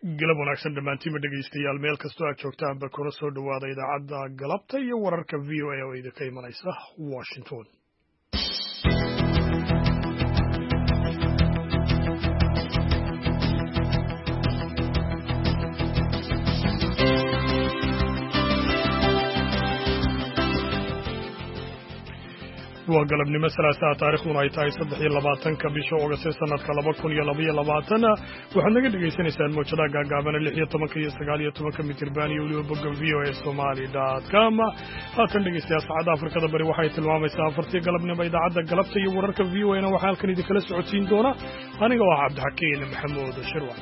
galab wanaagsan dhammaantiinba dhegaystayaal meel kastoo aad joogtaanba kuna soo dhowaada idaacadda galabta iyo wararka v o a oo idinka imanaysa washington waa galabnimo salaasaa taariikhduna ay tahay 23 bisha August sanadka 2022 waxaad naga dhageysanaysaan mowjadaha gaagaaban 16 iyo 19 mitirban iyo waliba bogga voasomali.com haatan dhegeystayaal saacada Afrikada bari waxay tilmaamaysaa 4 galabnimo idaacadda galabta iyo wararka VOA na waxaa halkan idin kala socodsiin doona aniga waa Cabdixakiin Maxamuud Shirwa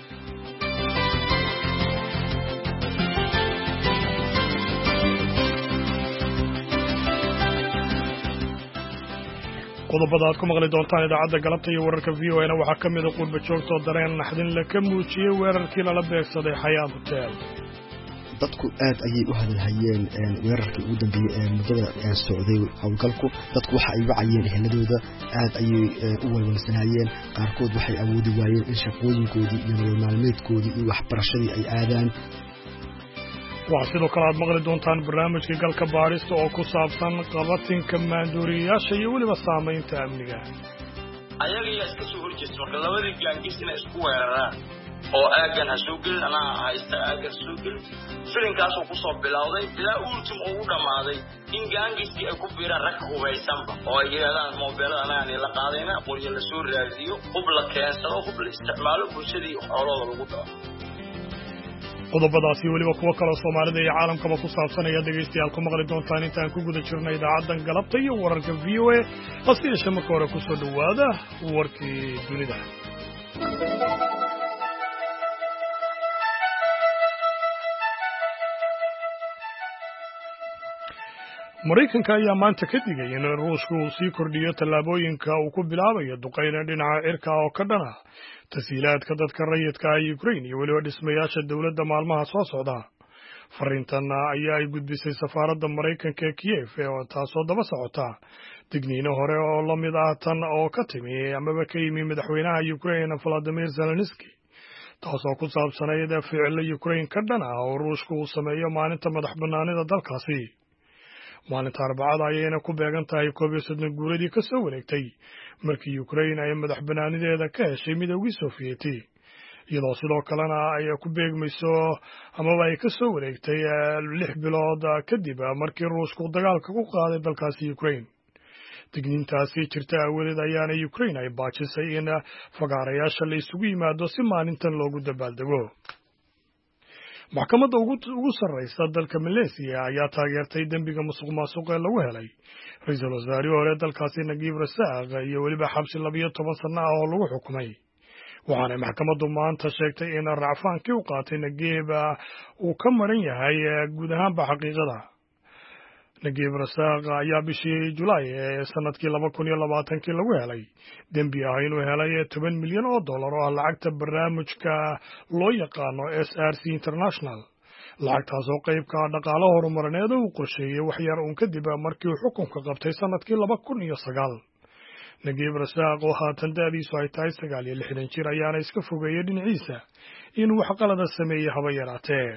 qodobada aad ku maqli doontaan idaacadda galabta iyo wararka VOA na waxaa ka mid ah qurba joogto dareen naxdin la ka muujiyay weerarkii lala beegsaday Xayaat Hotel dadku aad ayay u hadalhayeen weerarkii ugu dambeeyay ee muddada socday howlgalku dadku waxa ay wacayeen eheladooda aad ayay u walwalsanayeen qaarkood waxay awoodi waayeen in shaqooyinkoodii iyo nolol maalmeedkoodii iyo waxbarashadii ay aadaan waxaa sidoo kale aad maqli doontaan barnaamijkii galka baarista oo ku saabsan qabatinka maanduuriyayaasha iyo weliba saamaynta amniga ayaga ayaa iska soo horjeesta marka labadii gaangis inay isku weeraraan oo aagan ha soo gelin ama haysta aagan soo gelin filinkaasoo ku soo bilowday ilaa ultim ugu dhammaaday in gaangiskii ay ku biiraan rag hubaysanba oo ay yidhahdaan moobeelada anagaan la qaadayna qoryo la soo raadiyo hub la keensado hub la isticmaalo bulshadii xoolooda lagu dhaco qodobadaasi weliba kuwa kale Soomaalida iyo caalamkaba ku saabsan ayaa dhageystayaal ku maqli doontaan intaan ku guda jirnay idaacaddan galabta iyo wararka VOA hase marka hore ku soo dhawaada warkii dunida Mareykanka ayaa maanta ka digay in Ruushku uu sii kordhiyo tallaabooyinka uu ku bilaabayo duqeyna dhinaca cirka oo ka dhan ah tasiilaadka dadka rayidka ah Ukraine iyo weliba dhismayaasha dawladda maalmaha soo socda. Fariintan ayaa ay gudbisay safaaradda Mareykanka ee Kiev oo taasoo daba socota digniino hore oo la mid ah tan oo ka timi amaba ka yimi madaxweynaha Ukraine Volodymyr Zelensky taasoo ku saabsanayd ficilada Ukraine ka dhan ah oo Ruushku uu sameeyo maalinta madaxbannaanida dalkaasi. maalinta Arbacada ayayna ku beegan tahay 30 guuradii ka soo wareegtay markii Ukraine ay madaxbannaanideeda ka heshay midowgii Soviyeeti iyadoo sidoo kalena ay ku beegmayso amaba ay ka soo wareegtay 6 bilood kadib markii Ruushku dagaalka ku qaaday dalkaasi Ukraine digniintaasi jirta awgeed ayaana Ukraine ay baajisay in fagaarayaasha la isugu yimaado si maalintan loogu dabaaldego maxkamadda ugu sarreysa dalka Malaysia ayaa taageertay dambiga musuqmaasuq ee lagu helay ra'iisul wasaarihii hore dalkaasi Nagiib Rasaaq iyo weliba xabsi 12 sano ah oo lagu xukumay waxaana maxkamaddu maanta sheegtay in racfaankii uu qaatay Nagiib uu ka maran yahay guud ahaanba xaqiiqada Nagiib Rasaaq ayaa bishii July ee sanadkii 2020 lagu helay dambi ah inuu helay $10 milyan oo lacagta barnaamijka loo yaqaano SRC International lacagtaas oo qayb ka ah dhaqaalaha horumarineed uu qorsheeyay wax yar uun kadib markii uu xukunka qabtay sanadkii 2009 Nagiib Rasaaq oo haatan da'diisu ay tahay 69 jir ayaana iska fogeeyay dhinaciisa inuu wax qalad sameeyay haba yaraatee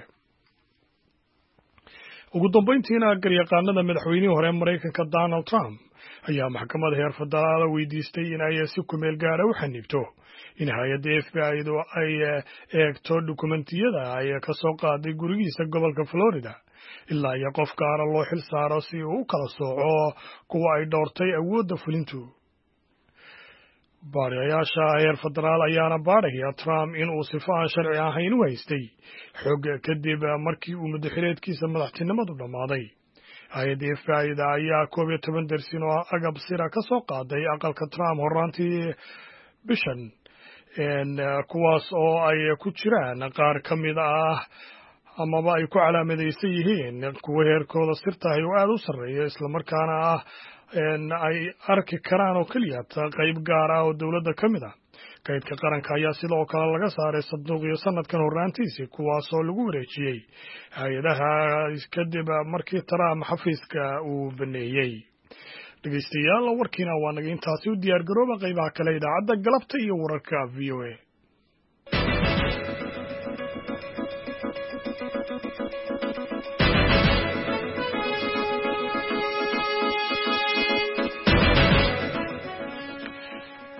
ugu dambeyntiina garyaqaanada madaxweynihii hore Mareykanka Donald Trump ayaa maxkamadda heer federaal weydiistay in ay si ku meel gaar ah u xanibto in hay'adda FBI ay eegto dukumentiyada ay ka soo qaaday gurigiisa gobolka Florida ilaa iyo qof gaar ah loo xil saaro si uu u kala sooco kuwa ay doortay awoodda fulintu baarayaasha heer federaal ayaana baaraya Trump in uu sifo aan sharci ahayn u haystay xog kadib markii uu madaxweynkiisa madaxtinimadu dhamaaday hay'adda FBI ayaa 12 darsin oo agab sira ka soo qaaday aqalka Trump horaantii bishan kuwaas oo ay ku jiraan qaar ka mid ah amaba ay ku calaamadaysan yihiin kuwa heerkooda sirtahay oo aad u sarreeya isla markaana ay arki karaan oo kaliya qayb gaar ah oo dawladda ka mid ah kaydka qaranka ayaa sidoo kale laga saaray sanduuqyo sanadkan horaantiisii kuwaas oo lagu wareejiyey hay'adaha kadib markii Trump xafiiska uu baneeyay dhegeystayaal warkiina waa naga intaasi u diyaar garooba qaybaha kale idaacadda galabta iyo wararka VOA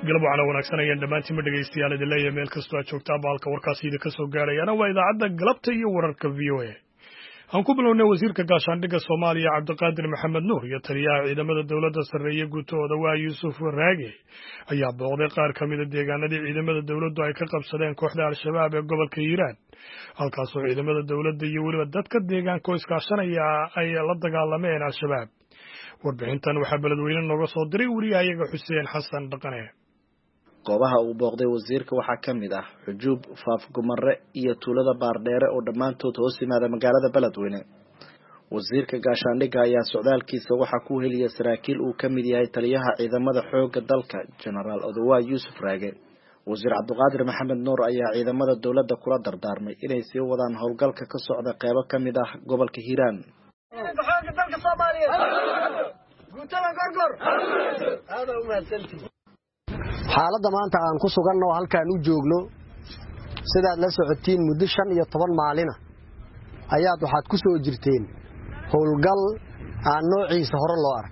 galab waxaana wanaagsan ayaan dhammaantiin ma dhegaystayaal idin leeyahay meel kastoo aad joogtaan baalka warkaasi idin ka soo gaarayana waa idaacadda galabta iyo wararka v o a aan ku bilownay wasiirka gaashaandhigga Soomaaliya Cabdiqaadir Maxamed Nuur iyo taliyaha ciidamada dawladda sarreeya guutooda waa Yuusuf Raage ayaa booqday qaar ka mid ah deegaanadii ciidamada dawladdu ay ka qabsadeen kooxda Al-Shabaab ee gobolka Hiiraan halkaasoo ciidamada dawladda iyo weliba dadka deegaanka iskaashanaya ay la dagaalameen Al-Shabaab warbixintan waxaa beledweyne nooga soo diray wariyahayaga Xuseen Xasan Dhaqane goobaha uu booqday wasiirka waxaa ka mid ah Xujuub Faafgumare iyo tuulada Baardheere oo dhammaantood hoos yimaada magaalada Beledweyne wasiirka gaashaandhigga ayaa socdaalkiisa waxa ku heliyay saraakiil uu ka mid yahay taliyaha ciidamada xoogga dalka General Odawa Yuusuf Raage wasiir Cabdiqaadir Maxamed Nuur ayaa ciidamada dawladda kula dardaarmay inay sii wadaan howlgalka ka socda qaybo ka mid ah gobolka Hiiraan xaaladda maanta aan ku suganno halkaan u joogno sidaad la socotiin muddo 15 maalin ayaad waxaad ku soo jirteen howlgal aan noociisa hore loo arag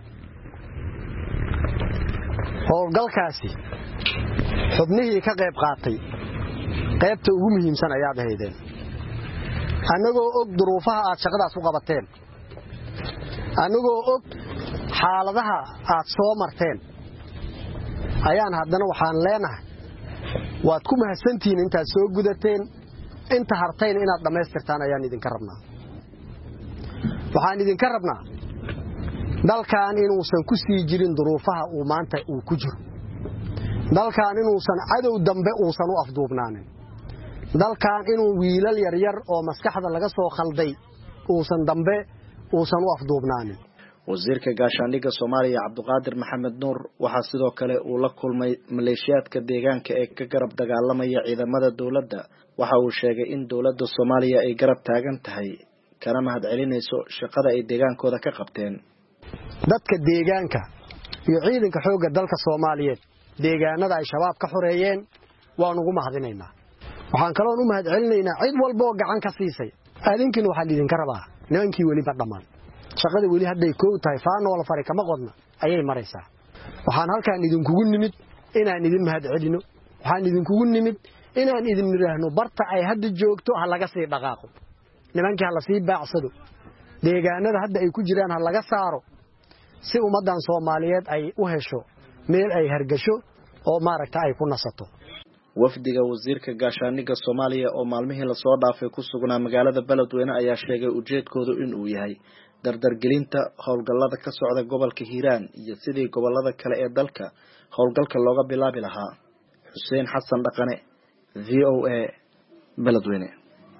howlgalkaasi xubnihii ka qayb qaatay qaybta ugu muhiimsan ayaad ahaydeen anagoo og duruufaha aad shaqadaas u qabateen anagoo og xaaladaha aad soo marteen ayaan haddana waxaan leenahay waad ku mahadsantihiin intaad soo gudateen inta hartayna inaad dhammaystirtaan ayaan idinka rabnaa waxaan idinka rabnaa dalkan inuusan ku sii jirin duruufaha uu maanta uu ku jiro dalkan inuusan cadow dambe uusan u afduubnaanin dalkan inuu wiilal yaryar oo maskaxda laga soo khalday uusan dambe uusan u afduubnaanin wasiirka gaashaandhigga Soomaaliya Cabdiqaadir Maxamed Nuur waxa sidoo kale uu la kulmay maleeshiyaadka deegaanka ee ka garab dagaalamaya ciidamada dawladda waxa uu sheegay in dawladda Soomaaliya ay garab taagan tahay kana mahad celinayso shaqada ay deegaankooda ka qabteen dadka deegaanka iyo ciidanka xoogga dalka Soomaaliyeed deegaanada ay shabaab ka xoreeyeen waan ugu mahadinaynaa waxaan kaloo u mahad celinaynaa cid walba oo gacan ka siisay adinkiina waxa idinka rabaa nimankii wali ba dhamaan shaqada wali hadday koow tahay faano wala fari kama qodna ayay maraysaa waxaan halkaan idinkugu nimid inaan idin mahad celino waxaan idinkugu nimid inaan idin miraahno barta ay hadda joogto ha laga sii dhaqaaqo nimankii ha la sii baacsado deegaanada hadda ay ku jiraan ha laga saaro si ummadan Soomaaliyeed ay u hesho meel ay hargasho oo maaragta ay ku nasato wafdiga wasiirka gaashaandhigga Soomaaliya oo maalmihii la soo dhaafay ku sugnaa magaalada Beledweyne ayaa sheegay ujeedkoodu in uu yahay dardargelinta howlgallada ka socda gobolka Hiiraan iyo sidii gobolada kale ee dalka howlgalka looga bilaabi lahaa Xuseen Xasan Dhaqane VOA Beledweyne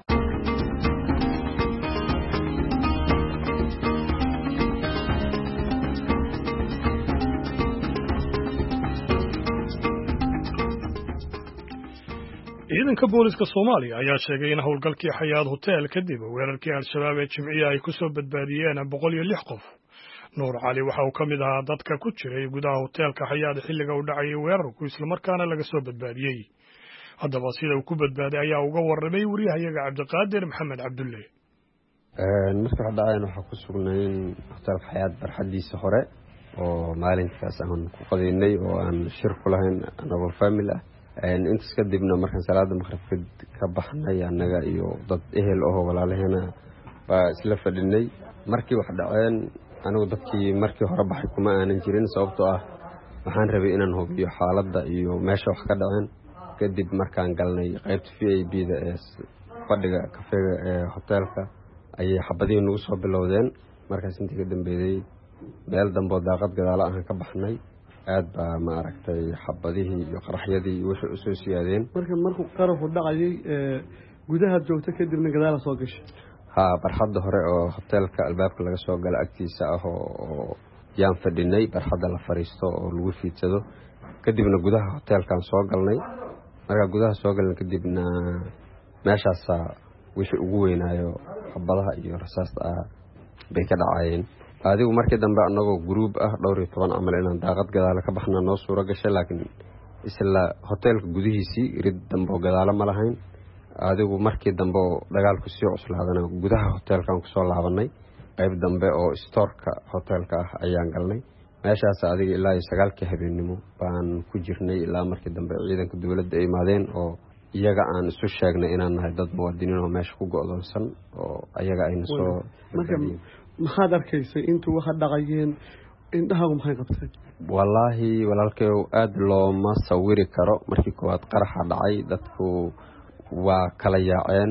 ciidanka booliska Soomaaliya ayaa sheegay in howlgalkii Xayaad Hotel kadib weerarkii Al-Shabaab ee Jimciya ay ku soo badbaadiyeen 106 qof Nuur Cali waxa uu kamid ahaa dadka ku jiray gudaha hotelka Xayaad xilliga uu dhacay weerarku isla markaana laga soo badbaadiyay haddaba sida uu ku badbaaday ayaa uga warramay wariyahayaga Cabdiqaadir Maxamed Cabdulle marka dhacayna waxa ku sugnayn hotelka Xayaad barxadiisa hore oo maalintaas aan ku qadaynay oo aan shir ku lahayn anagoo family intaas kadibna markaan salaada maqribka ka baxnay anaga iyo dad ehel oo walaalaheena baa isla fadhinay markii wax dhaceen anigu dadkii markii hore baxay kuma aanan jirin sababtoo ah waxaan rabay inaan hubiyo xaaladda iyo meesha wax ka dhaceen kadib markaan galnay qaybta VIP-da ee fadhiga kafeega ee hotelka ayay xabadii nagu soo bilowdeen markaas intii ka dambeeyay meel dambe daaqad gadaal ah ka baxnay aad baa ma aragtay xabadihii iyo qaraxyadii wixii u soo siyaadeen markuu qaraxu dhacay gudaha joogta kadibna gadaal soo gashay barxadda hore oo hotelka albaabka laga soo gala agtiisa ah oo yaan fadhinay barxadda la fariisto oo lagu fiidsado kadibna gudaha hotelkan soo galnay marka gudaha soo galnay kadibna meeshaas wixii ugu weynaayo xabadaha iyo rasaasta bay ka dhacayeen adigu markii dambe anagoo group ah dhowr iyo 10 amal inaan daaqad gadaal ka baxna noo suura gashay laakiin isla hotelka gudihiisii rid dambe oo gadaal ma lahayn adigu markii dambe dagaalku sii cuslaadana gudaha hotelkan ku soo laabanay qayb dambe oo storeka hotelka ah ayaan galnay meeshaas adiga ilaa 9 habeenimo baan ku jirnay ilaa markii dambe ciidanka dawladda ay imaadeen oo iyaga aan isu sheegnay inaan nahay dad muwaadiniin oo meesha ku go'doonsan oo ayaga ayna soo maxaad arkaysay intuu waxa dhaqayeen indhahagu maxay qabteen wallaahi walaalkay aad looma sawiri karo markii koowaad qaraxa dhacay dadku waa kala yaaceen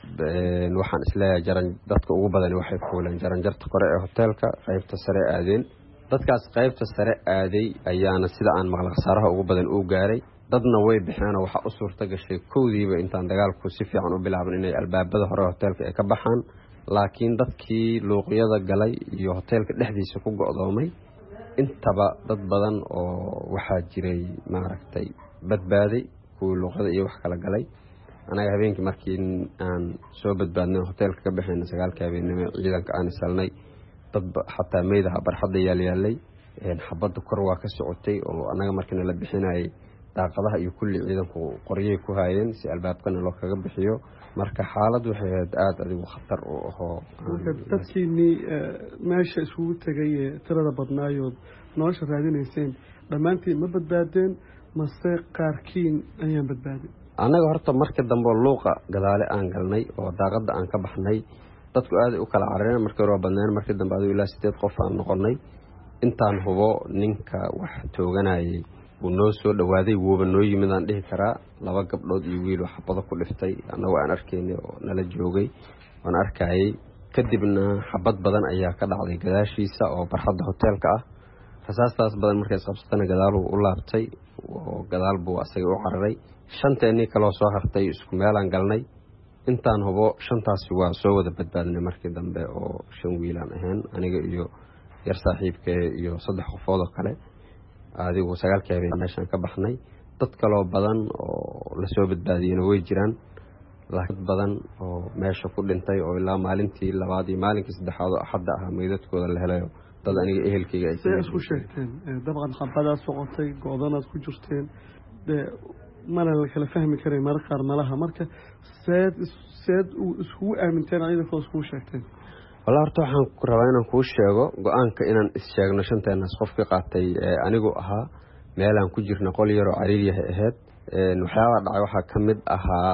waxaan isleeyahay dadka ugu badan waxay fuuleen jaranjarta kore ee hoteelka qaybta sare aadeen dadkaas qaybta sare aaday ayaana sida aan maqlay khasaaraha ugu badan u gaaray dadna way bixeen waxa u suurta gashay koodiiba intaan dagaalku si fiican u bilaaban inay albaabada hore hoteelka ay ka baxaan laakiin dadkii luuqyada galay iyo hoteelka dhexdiisa ku go'doomay intaba dad badan oo waxaa jiray maaragtay badbaaday kuwii luuqyada iyo wax kala galay anaga habeenkii markii aan soo badbaadnay hoteelka ka baxayna 9 habeenimo ciidanka aan isalnay dad xataa meedaha barxadda yaalay xabadda kor waa ka socotay oo anaga markii la bixinayay daaqadaha iyo kulli ciidanku qoriyay ku haayeen si albaabkana loo kaga bixiyo marka xaalad waxay aad adigu khatar u ahoo dadkii meesha isugu tagay tirada badnaayood nolosha raadinayseen dhammaantiin ma badbaadeen mase qaarkiin ayaan badbaadin anaga horta markii dambe luuqa gadaale aan galnay oo daaqada aan ka baxnay dadku aad u kala carareen markii hore badnaan markii dambe adigu ilaa 8 qof aan noqonay intaan hubo ninka wax tooganayay uu noo soo dhawaaday wuuba noo yimid aan dhihi karaa 2 gabdhood iyo wiil wax xabado ku dhiftay anagoo aan arkaynay oo nala joogay waan arkayay kadibna xabad badan ayaa ka dhacday gadaashiisa oo barxadda hoteelka ah rasaastaas badan markay qabsatana gadaalu u laabtay oo gadaal buu asaga u cararay 5 kale soo hartay isku meelaan galnay intaan hubo 5taasi waa soo wada badbaadnay markii dambe oo 5 wiilaan ahaan aniga iyo yar saaxiibkay iyo 3 qofood oo kale adigu 9 habeen meeshaan ka baxnay dad kale badan oo la soo badbaadiyeen way jiraan laakiin badan oo meesha ku dhintay oo ilaa maalintii labaad iyo maalinkii saddexaad oo axad ah meedadkooda la helayo dad aniga ehelkayga ay isku sheegteen dabcan xabadaas socotay go'danaad ku jirteen mana la kala fahmi karay marka qaar malaha marka seed isku aaminteen ayadoo isku sheegteen wala horta waxaan ku rabaa inaan kuu sheego go'aanka inaan is sheegno 5 qof ka qaatay anigu ahaa meelaan ku jirna qol yar oo cariiriyaha ahayd waxyaaba dhacay waxa kamid ahaa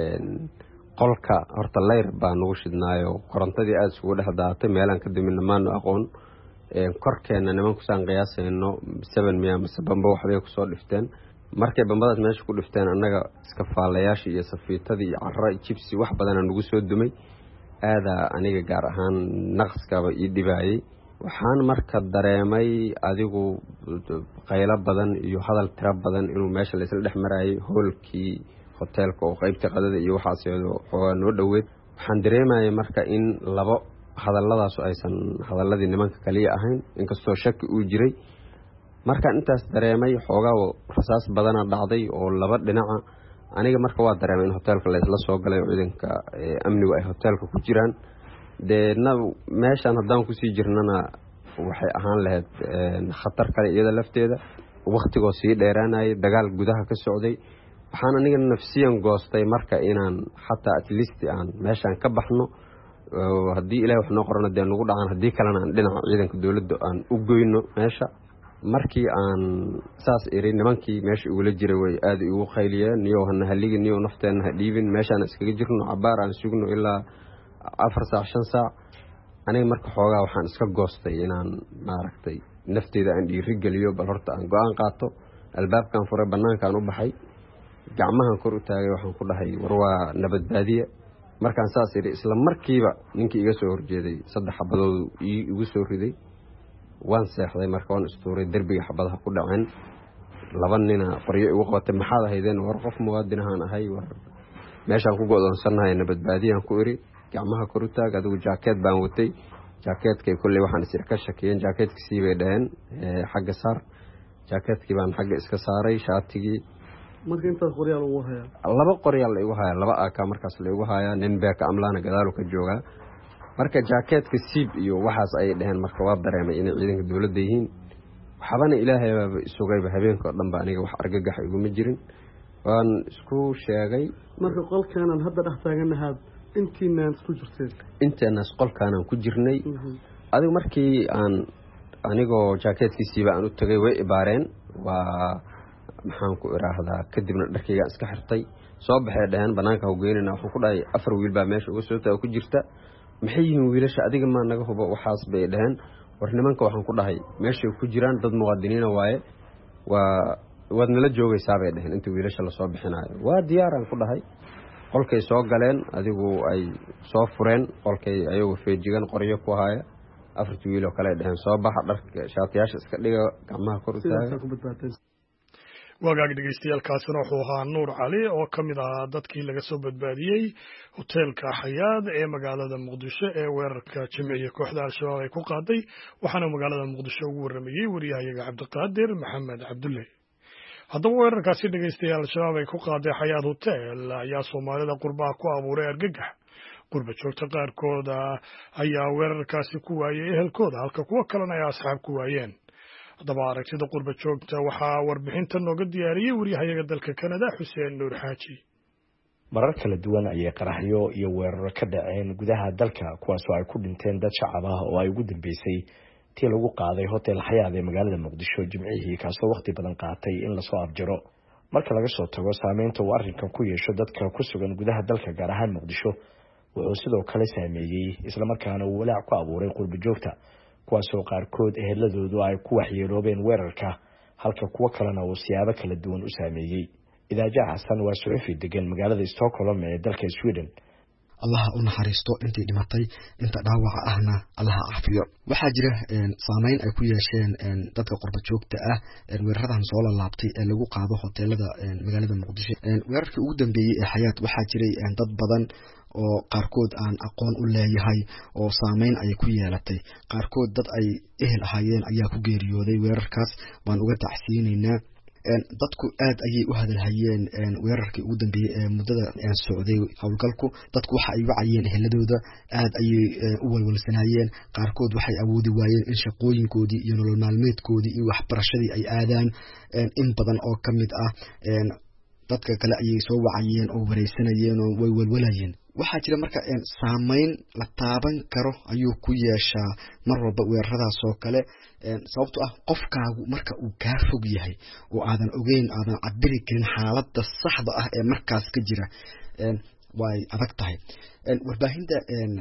qolka horta leyr baa nagu shidnaayo korontadii aad isugu dhex daatay meelaan ka dimin maano aqoon korkeena nimanku saan qiyaasayno 7 miya masabamba waxbay ku soo dhifteen markay bambadaas meesha ku dhifteen annaga iska faalayaasha iyo safiitadii iyo carra jibsi wax badan nagu soo dumay aada aniga gaar ahaan naqskaba ii dhibaayay waxaan marka dareemay adigu qaylo badan iyo hadal tiro badan inuu meesha la isla dhex marayay hoolkii hoteelka oo qaybta qadada iyo waxaas oo noo dhaweed waxaan dareemayay marka in labo hadalladaas aysan hadalladii nimanka kaliya ahayn inkastoo shaki uu jiray markaan intaas dareemay xoogaa rasaas badana dhacday oo laba dhinaca aniga marka waa dareemay in hoteelka la isla soo galay oo ciidanka amnigu ay hoteelka ku jiraan deedna meeshaan haddaan kusii jirnana waxay ahaan lahayd khatar kale iyada lafteeda waktigoo sii dheeraanayay dagaal gudaha ka socday waxaan aniga nafsiyan goostay marka inaan xataa at least aan meeshaan ka baxno haddii ilaahay wax noo qorana dee nagu dhacaan haddii kalena aan dhinaca ciidanka dowladda aan u goyno meesha markii aan saas iri nimankii meesha igula jiray way aad igu qayliyeen niyow hana haligi niyow nafteenna ha dhiibin meeshaan iskaga jirno cabaar aan sugno ilaa 4 saac 5 saac aniga marka xoogaa waxaan iska goostay inaan maaragtay nafteeda aan dhiiri geliyo bal horta aan go'aan qaato albaabkan furay banaankaan u baxay gacmahan kor u taagay waxaan ku dhahay war waa nabadbaadiye markaan saas iri isla markiiba ninkii iga soo horjeeday 3 xabadood igu soo riday waan seexday marka waan istuuray derbiga xabadaha ku dhaceen 2 nin qoryo igu qabatay maxaad ahaydeen war qof muwaadin ahaan ahay war meeshaan ku go'doonsanahay nabadbaadiyaan ku iri gacmaha kor u taag adigu jaakeed baan watay jaakeedkay kulli waxaan isir ka shakiyeen jaakeedkii bay dhaheen xagga saar jaakeedkii baan xagga iska saaray shaatigii marka intaas qoryaal ugu hayaa 2 qoryaal la igu hayaa 2 AK markaas la igu hayaa nin beeka amlaana gadaalu ka joogaa marka jaakeedka siib iyo waxaas ay dhaheen marka waa dareemay inay ciidanka dowladda yihiin waxbana ilaahay baa isugayba habeenka oo dhan ba aniga wax argagax iguma jirin waan isku sheegay marka qolkaanan hadda dhex taaganahay intiinaan isku jirteen inteenaas qolkaanan ku jirnay adigu markii aan anigoo jaakeetkiisiiba aan u tagay way ibaareen waa maxaan ku iraahdaa kadibna dharkayga iska xirtay soo baxay dhaheen banaanka u geynina waxaan ku dhahay 4 wiil baa meesha uga soo taag ku jirta maxay yihiin wiilasha adiga ma naga hubo waxaas bay dhaheen war nimanka waxaan ku dhahay meesha ku jiraan dad muwaadiniin waaye waad nala joogaysaa bay dhaheen inta wiilasha la soo bixinayo waa diyaaraan ku dhahay qolkay soo galeen adigu ay soo fureen qolkay ayagu feejigan qoryo ku haya 4 wiil oo kale dhaheen soo baxa dharka shaatiyaasha iska dhiga gacmaha kor u taaga wagaag dhegeystayaal wuxuu ahaa Nuur Cali oo ka mid ah dadkii laga soo badbaadiyay hoteelka Xayaad ee magaalada Muqdisho ee weerarka Jimciye kooxda Al-Shabaab ay ku qaaday waxaana magaalada Muqdisho ugu waramayay wariyahayaga Cabdiqaadir Maxamed Cabdulle haddaba weerarkaasi dhegeystayaal Al-Shabaab ay ku qaaday Xayaad Hotel ayaa Soomaalida qurbaha ku abuuray argagax qurba joogta qaarkood ayaa weerarkaasi ku waayay ehelkooda halka kuwa kalena ay asxaab ku waayeen haddaba aragtida qurba joogta waxaa warbixinta nooga diyaariyey wariyahayaga dalka Canada Xuseen Nuur Xaaji marar kala duwan ayay qaraxyo iyo weeraro ka dhaceen gudaha dalka kuwaas oo ay ku dhinteen dad shacab ah oo ay ugu dambeysay tii lagu qaaday hotel Xayaad ee magaalada Muqdisho Jimcihii kaasoo waqti badan qaatay in la soo afjaro marka laga soo tago saameynta uu arrinkan ku yeesho dadka ku sugan gudaha dalka gaar ahaan Muqdisho wuxuu sidoo kale saameeyay isla markaana uu walaac ku abuuray qurba joogta kuwaasoo qaarkood eheladoodu ay ku waxyeeloobeen weerarka halka kuwa kalena uu siyaabo kala duwan u saameeyay idaaja xasan waa suxufi degan magaalada Stockholm ee dalka Sweden Allah u naxariisto intii dhimatay inta dhaawaca ahna Allah caafiyo waxa jira saameyn ay ku yeesheen dadka qurba joogta ah weeraradan soo laabtay ee lagu qaado hoteelada magaalada Muqdisho weerarkii ugu dambeeyay ee Xayaad waxa jiray dad badan oo qaarkood aan aqoon u leeyahay oo saameyn ay ku yeelatay qaarkood dad ay ehel ahaayeen ayaa ku geeriyooday weerarkaas waan uga tacsiinaynaa dadku aad ayay u hadalhayeen weerarkii ugu dambeeyay ee muddada socday hawlgalku dadku waxa ay wacayeen eheladooda aad ayay u walwalsanaayeen qaarkood waxay awoodi waayeen in shaqooyinkoodii iyo nolol maalmeedkoodii iyo waxbarashadii ay aadaan in badan oo ka mid ah dadka kale ayay soo wacayeen oo wareysanayeen oo way walwalayeen waxaa jira marka saameyn la taaban karo ayuu ku yeeshaa mar walba weeraradaas oo kale sababtoo ah qofkaagu marka uu ka fog yahay oo aadan ogeyn aadan cabiri karin xaaladda saxda ah ee markaas ka jira way adag tahay warbaahinta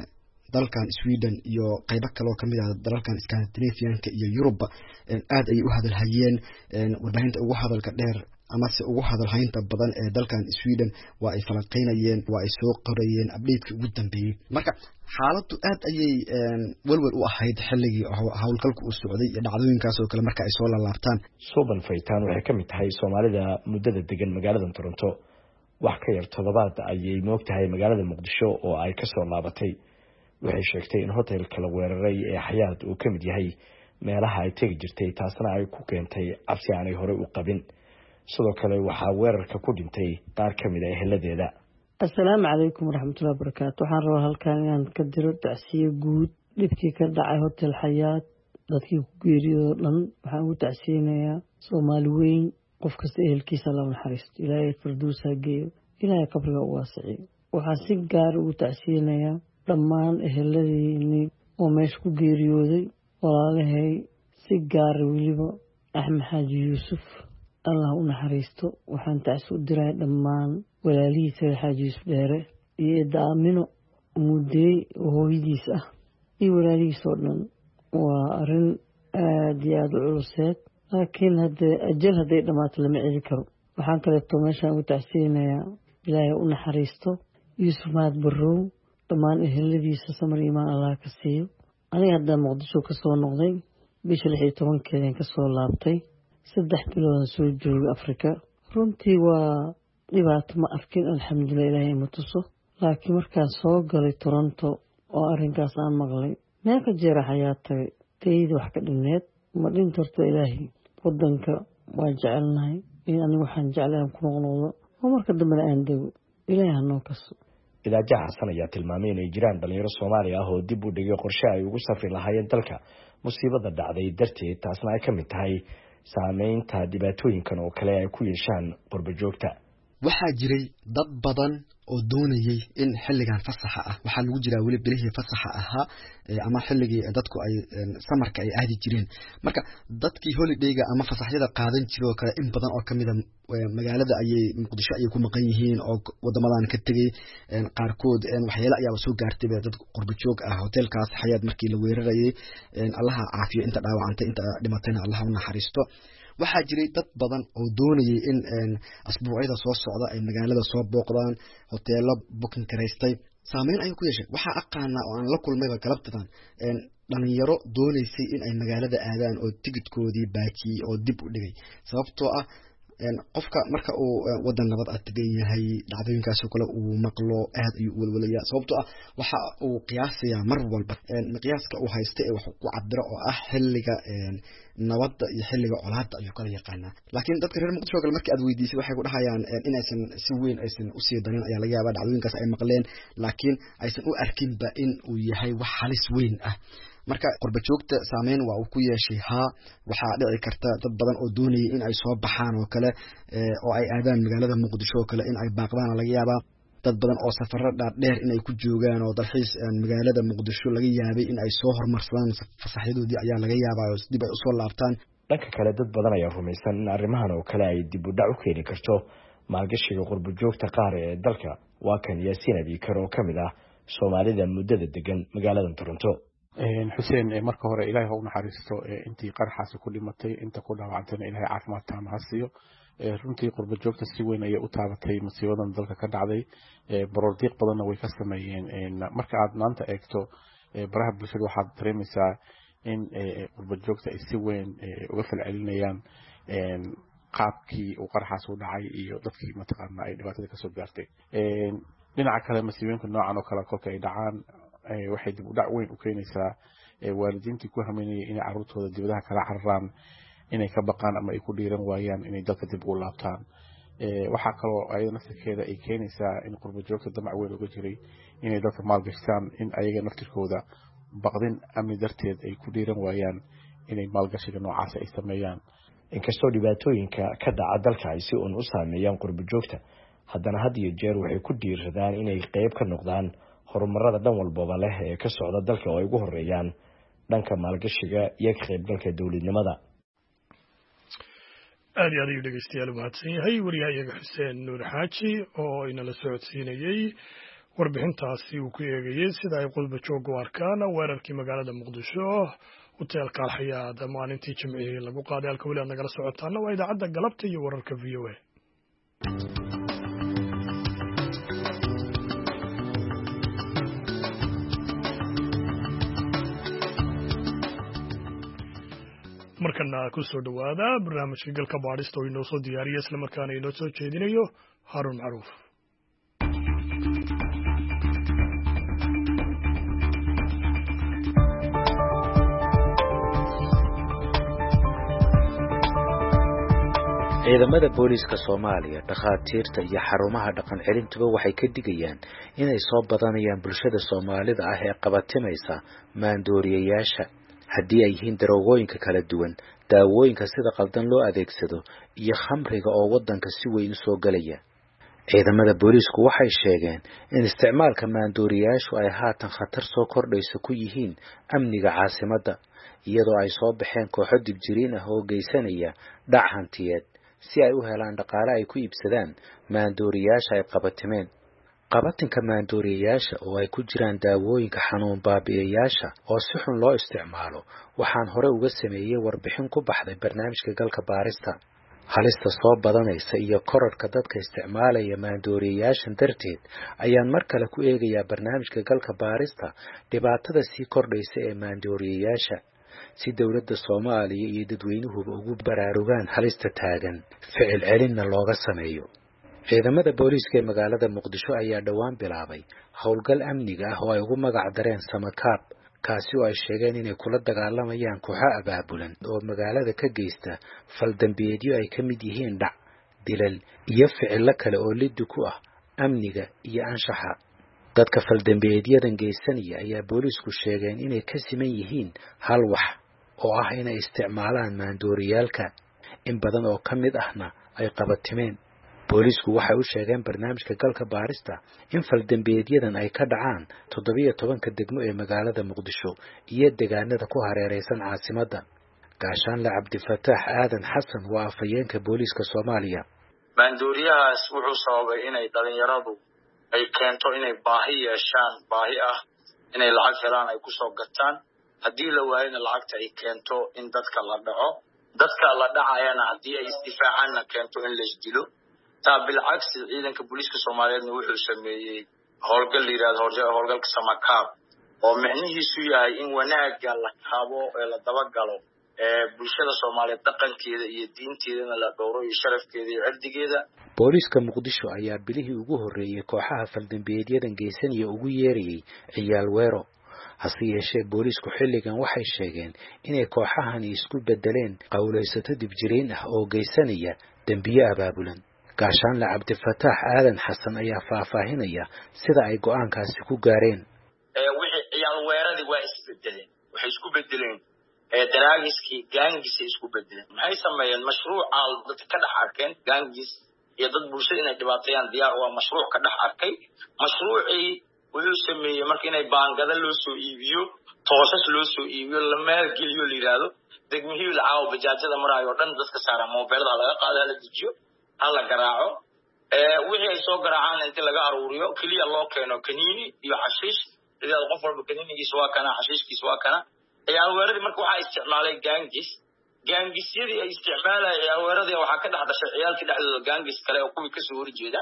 dalkan Sweden iyo qaybo kale oo kamid ah dalalkan Scandinavian-ka iyo Europe aad ay u hadalhayeen warbaahinta ugu hadalka dheer ama se ugu hadalhaynta badan ee dalkan Sweden waa ay falanqeynayeen waa ay soo qorayeen update-kii ugu dambeeyay marka xaaladdu aad ayay walwal u ahayd xilligii hawlgalku u socday iyo dhacdooyinkaas oo kale marka ay soo laabtaan Suban Faytaan waxay ka mid tahay Soomaalida muddada degan magaalada Toronto wax ka yar toddobaad ayay moogtahay magaalada Muqdisho oo ay ka soo laabatay waxay sheegtay in hotelka la weeraray ee Xayaad uu ka mid yahay meelaha ay tagi jirtay taasna ay ku keentay cabsi aanay hore u qabin sidoo kale waxaa weerarka ku dhintay qaar ka mid ah eheladeeda assalaamu calaykum waraxmatullaahi wabarakaatu waxaan rabaa halkan inaan ka diro tacsiyo guud dhibkii ka dhacay hotel Xayaad dadkii ku geeriyooday dhan waxaan ugu tacsiyeynayaa Soomaali weyn qof kasta ehelkiisa la naxariisto ilaahay firdaws ha geeyo ilaahay qabriga u waasiciyo waxaan si gaar ugu tacsiyeynayaa dhammaan eheladii oo meesha ku geeriyooday walaalahay si gaar weliba Axmed Xaaji Yuusuf Allah u naxariisto waxaan tacsi u diray dhammaan walaalihiisa Xaaji Yuusuf Dheere iyo Daamino Mudee oo hooyadiis ah iyo walaalihiisa oo dhan waa arrin aad iyo aad u culuseed laakiin ajal hadday dhamaato lama celi karo waxaan kaleeto meeshaan ugu tacsiyeynayaa ilaahay u naxariisto Yuusuf Mahad Barrow dhammaan eheladiisa samir iimaan Allah ka siiyo aniga hadda Muqdisho ka soo noqday bisha 16 ka soo laabtay 3 bilood soo joogay Afrika runtii waa dhibaato ma arkin alxamdulillah ilaahay ma tuso laakiin markaan soo galay Toronto oo arrinkaas aan maqlay meel ka jira xayaatay tayada wax ka dhineed ma dhintorto ilaahay wadanka waa jecelnahay in anigu waxaan jeclahay ku noqnoqdo oo marka dambe aan dago ilaahay hanoo kaso idaaja xasan ayaa tilmaamay inay jiraan dhalinyaro Soomaali ah oo dib u dhigay qorshe ay ugu safri lahaayeen dalka musiibada dhacday darteed taasna ay ka mid tahay saameynta dhibaatooyinkan oo kale ay ku yeeshaan qurba joogta waxaa jiray dad badan oo doonayay in xilligan fasaxa ah waxaa lagu jiraa weli bilihii fasaxa ahaa ama xilligii dadku ay samarka ay aadi jireen marka dadkii holidayga ama fasaxyada qaadan jiroo kale in badan oo kamida magaalada ayay muqdisho ayay ku maqan yihiin oo wadamadan ka tegay qaarkood waxyaalo ayaa soo gaartay dad qurba joog ah hotelkaas xayaad markii la weerarayay allaha caafiyo inta dhaawacantay inta dhimatayna allaha u naxariisto waxaa jiray dad badan oo doonayay in asbuucyada soo socda ay magaalada soo booqdaan hoteelo booking karaystay saameyn ayuu ku yeeshay waxaa aqaana oo aan la kulmayba galabtadan dhalinyaro doonaysay in ay magaalada aadaan oo tigidkoodii baajiyey oo dib u dhigay sababtoo ah qofka marka uu wadan nabad ah degan yahay dhacdooyinkaas oo kale uu maqlo aad ayuu u walwalayaa sababtoo ah waxa uu qiyaasayaa mar walba miqyaaska uu haysta ee wax ku cabiro oo ah xilliga nabadda iyo xilliga colaadda ayuu kala yaqaanaa laakiin dadka reer muqdisho kale markii aad weydiisay waxay ku dhahayaan inaysan si weyn aysan u sii darin ayaa laga yaabaa dhacdooyinkaas ay maqleen laakiin aysan u arkinba in uu yahay wax halis weyn ah marka qurba joogta saameyn waa uu ku yeeshay waxaa dhici karta dad badan oo doonayay in ay soo baxaan oo kale oo ay aadaan magaalada muqdisho oo kale in ay baaqdaan laga yaabaa dad badan oo safaro dheer in ay ku joogaan oo dalxiis magaalada muqdisho laga yaabay in ay soo hormarsadaan fasaxyadoodii ayaa laga yaabaa oo dib ay usoo laabtaan dhanka kale dad badan ayaa rumaysan in arrimahan oo kale ay dib u dhac u keeni karto maalgashiga qurba joogta qaar ee dalka waa kan Yaasiin Abikar oo kamid ah Soomaalida muddada degan magaalada Toronto xuseen marka hore ilaahay u naxariisto intii qarxaas ku dhimatay inta ku dhaawacantayna ilaahay caafimaad taam ha siiyo runtii qurba joogta si weyn ayay u taabatay musiibadan dalka ka dhacday barordiiq badanna way ka sameeyeen marka aad maanta eegto baraha bulshada waxaad dareemaysaa in qurba joogta ay si weyn uga falcelinayaan qaabkii uu qarxaas u dhacay iyo dadkii mataqaana ay dhibaatada ka soo gaartay dhinaca kale masiibooyinka noocan oo kale kolka ay dhacaan waxay dib u dhac weyn u keenaysaa waalidiintii ku hameynayay inay carruurtooda dibadaha kala cararaan inay ka baqaan ama ay ku dhiiran waayaan inay dalka dib u laabtaan waxaa kaloo ayada naftirkeeda ay keenaysaa in qurba joogta damac weyn uga jiray inay dalka maalgashtaan in ayaga naftirkooda baqdin amni darteed ay ku dhiiran waayaan inay maalgashiga noocaas ay sameeyaan inkastoo dhibaatooyinka ka dhaca dalka ay si uun u saameeyaan qurba joogta haddana had iyo jeer waxay ku dhiiradaan inay qayb ka noqdaan horumarada dhan walbaba leh ee ka socda dalka oo ay ugu horeeyaan dhanka maalgashiga iyo ka qaybgalka dowladnimada aad iyo aad ayuu dhegeystayaal umahadsan yahay wariyahayaga xuseen nuur xaaji oo inala socodsiinayey warbixintaasi uu ku eegayey sida ay qurba joog u arkaan weerarkii magaalada muqdisho hoteelka alxayaad maalintii jimcihii lagu qaaday halka weli aad nagala socotaana waa idaacadda galabta iyo wararka v o a markana ku soo dhawaada barnaamijka galka baadhista oo inoo soo diyaariya isla markaana inoo soo jeedinayo Haarun Macruuf ciidamada booliiska Soomaaliya dhakhaatiirta iyo xarumaha dhaqan celintuba waxay ka digayaan inay soo badanayaan bulshada Soomaalida ah ee qabatimaysa maandooriyayaasha haddii ay yihiin daroogooyinka kala duwan daawooyinka sida qaldan loo adeegsado iyo khamriga oo wadanka si weyn u soo galaya ciidamada booliisku waxay sheegeen in isticmaalka maandooriyayaashu ay haatan khatar soo kordhayso ku yihiin amniga caasimadda iyadoo ay soo baxeen kooxo dibjiriin ah oo geysanaya dhac hantiyeed si ay u helaan dhaqaale ay ku iibsadaan maandooriyayaasha ay qabatimeen qabatinka maandooriyayaasha oo ay ku jiraan daawooyinka xanuun baabi'iyayaasha oo si xun loo isticmaalo waxaan hore uga sameeyey warbixin ku baxday barnaamijka galka baarista halista soo badanaysa iyo korarka dadka isticmaalaya maandooriyayaashan darteed ayaan mar kale ku eegayaa barnaamijka galka baarista dhibaatada sii kordhaysa ee maandooriyayaasha si dowladda Soomaaliya iyo dadweynuhuba ugu baraarugaan halista taagan ficil celinna looga sameeyo ciidamada booliiska ee magaalada Muqdisho ayaa dhawaan bilaabay howlgal amniga ah oo ay ugu magac dareen Samakaab kaasi oo ay sheegeen inay kula dagaalamayaan kooxo abaabulan oo magaalada ka geysta fal dambiyeedyo ay ka mid yihiin dhac dilal iyo ficilo kale oo liddi ku ah amniga iyo anshaxa dadka fal dambiyeedyadan geysanaya ayaa booliisku sheegeen inay ka siman yihiin hal wax oo ah inay isticmaalaan maandooriyaalka in badan oo ka mid ahna ay qabatimeen boolisku waxay u sheegeen barnaamijka galka baarista in faldambiyeedyadan ay ka dhacaan 17 degmo ee magaalada Muqdisho iyo deegaanada ku hareeraysan caasimadda. gaashaanle Cabdifataax Aadan Xasan waa afhayeenka booliska Soomaaliya. maandooriyahaas wuxuu sababay inay dhalinyaradu ay keento inay baahi yeeshaan, baahi ah inay lacag helaan ay ku soo gataan. haddii la waayana lacagta ay keento in dadka la dhaco, dadka la dhacayana haddii ay isdifaacaanna keento in la isdilo. taa bilcagsi ciidanka booliska Soomaaliyeedna wuxuu sameeyey howlgal la yiraahdo howlgalka Samakaab oo micnihiisu yahay in wanaagga la kabo ee la dabagalo bulshada Soomaaliyeed dhaqankeeda iyo diinteedana la dhowro iyo sharafkeeda iyo cirdigeeda. booliska Muqdisho ayaa bilihii ugu horeeyay kooxaha faldambiyeedyadan geysanaya ugu yeerayay ciyaal weero. hase yeeshee boolisku xilligan waxay sheegeen inay kooxahani isku bedeleen qowlaysato dibjireen ah oo geysanaya dambiye abaabulan. gaashaanle Cabdifataax Aadan Xasan ayaa faahfaahinaya sida ay go'aankaasi ku gaareen. wixii ciyaal weeradi waa isbedeleen, waxay isku bedeleen daraagiskii gaangiisa isku bedeleen. maxay sameeyeen mashruuca dadka ka dhex arkeen gaangis iyo dad bulshada inay dhibaateeyaan diyaar waa mashruuc ka dhex arkay. mashruucii wuxuu sameeyey marka inay baangada loo soo iibiyo, toosas loo soo iibiyo, la maalgeliyo la yiraahdo degmihii la caawo bajaajada maraayo dhan dadka saara moobeelada laga qaado la dejiyo hala garaaco. wixii ay soo garaacaan inta laga aruuriyo kaliya loo keeno kaniini iyo xashiish. idaad qof walba kaniinigiisa waa kana, xashiishkiisa waa kana. ciyaal weeradi marka waxaa isticmaalay gaangisyadii ay isticmaalayeen ciyaal weeradi waxaa ka dhex dhashay ciyaalkii dhexdooda gaangis kale oo kuwii kasoo horjeeda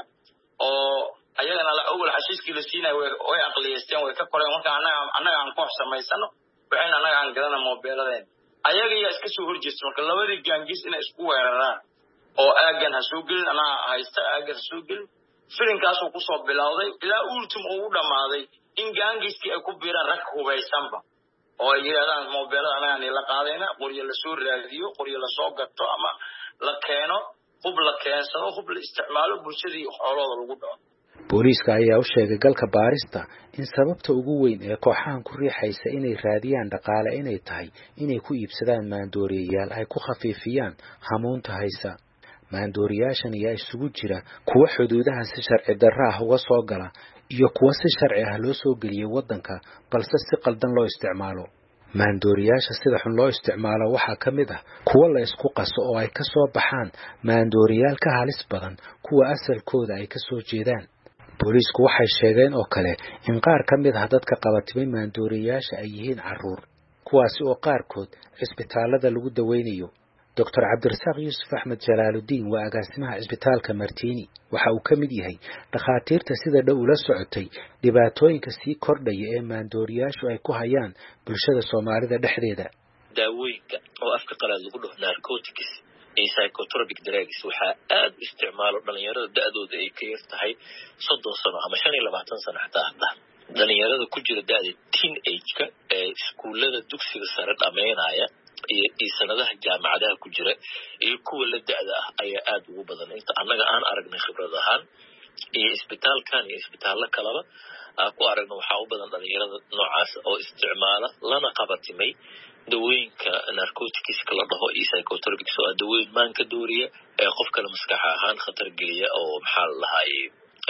oo ayagana la awal xashiiskii la siinay way aqliyeysteen, way ka koreen. marka annaga aan koox samaysano waxayna annaga aan gadana moobeeladeen ayaga yaa iska soo horjeesta. marka labadii gaangis inay isku weeraraan oo aagan ha soo gelin, anaa haysta aagan ha soo gelin. filinkaasuu kusoo bilowday ilaa ultim uu u dhammaaday in gaangiskii ay ku biiraan rag hubaysanba oo ay yidhahdaan moobeelada anagaan la qaadayna, qoryo lasoo raadiyo, qoryo lasoo gato ama la keeno, hub la keensado, hub la isticmaalo, bulshadii xoolooda lagu dhaco. booliiska ayaa u sheegay galka baarista in sababta ugu weyn ee kooxahan ku riixaysa inay raadiyaan dhaqaale inay tahay inay ku iibsadaan maandooriyayaal ay ku khafiifiyaan hamuunta haysa. maandooriyaashan ayaa isugu jira kuwa xuduudaha si sharci darro ah uga soo gala iyo kuwa si sharci ah loo soo geliyay waddanka balse si qaldan loo isticmaalo. maandooriyaasha sida xun loo isticmaalo waxaa ka mid ah kuwa la isku qaso oo ay ka soo baxaan maandooriyaal ka halis badan kuwa asalkooda ay ka soo jeedaan. booliisku waxay sheegeen oo kale in qaar ka mid ah dadka qabatimay maandooriyaasha ay yihiin carruur, kuwaasi oo qaarkood cisbitaalada lagu daweynayo. Dr. Cabdirasaaq Yuusuf Axmed Jalaaludiin waa agaasimaha cisbitaalka Martiini. waxa uu ka mid yahay dhakhaatiirta sida dhow ula socotay dhibaatooyinka sii kordhaya ee maandooriyaashu ay ku hayaan bulshada Soomaalida dhexdeeda. daawooyinka oo afka qalaad lagu dhaho narcotics iyo psychotropic drugs waxaa aad u isticmaalo dhalinyarada da'dooda ay ka yar tahay 30 sano ama 25 sano xataa. dhalinyarada ku jira da'da teenage-ka ee iskuulada dugsiga sare dhameynaya iyo sanadaha jaamacadaha ku jira iyo kuwa la da'da ah ayaa aad ugu badan. inta annaga aan aragnay khibrad ahaan iyo isbitaalkan iyo isbitaallo kaleba ku aragno waxaa u badan dhalinyarada noocaas oo isticmaala lana qabatimay dawooyinka narcoticska la dhaho iyo psychotropics oo dawooyin maanka dooriya ee qofkana maskax ahaan khatar geliya oo maxaa la lahaayay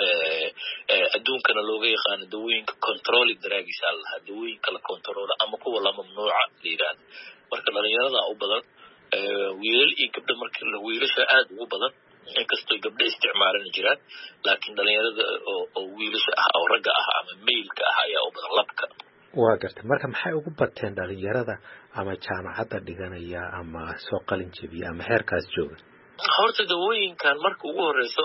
adduunkana looga yaqaano dawooyinka controlling drugs la lahaa, dawooyinka la control ama kuwa la mamnuuca la yiraahdo. marka dhalinyarada u badan wiilal iyo gabdho marka la wiilasha aad ugu badan inkastoo gabdho isticmaalan jiraan laakiin dhalinyarada oo wiilasha ah oo ragga ah ama male-ka ah ayaa u badan labka. waa gartay. marka maxay ugu bateen dhalinyarada ama jaamacadda dhiganaya ama soo qalin jabiya ama heerkaas jooga? horta dawooyinkan marka ugu horeyso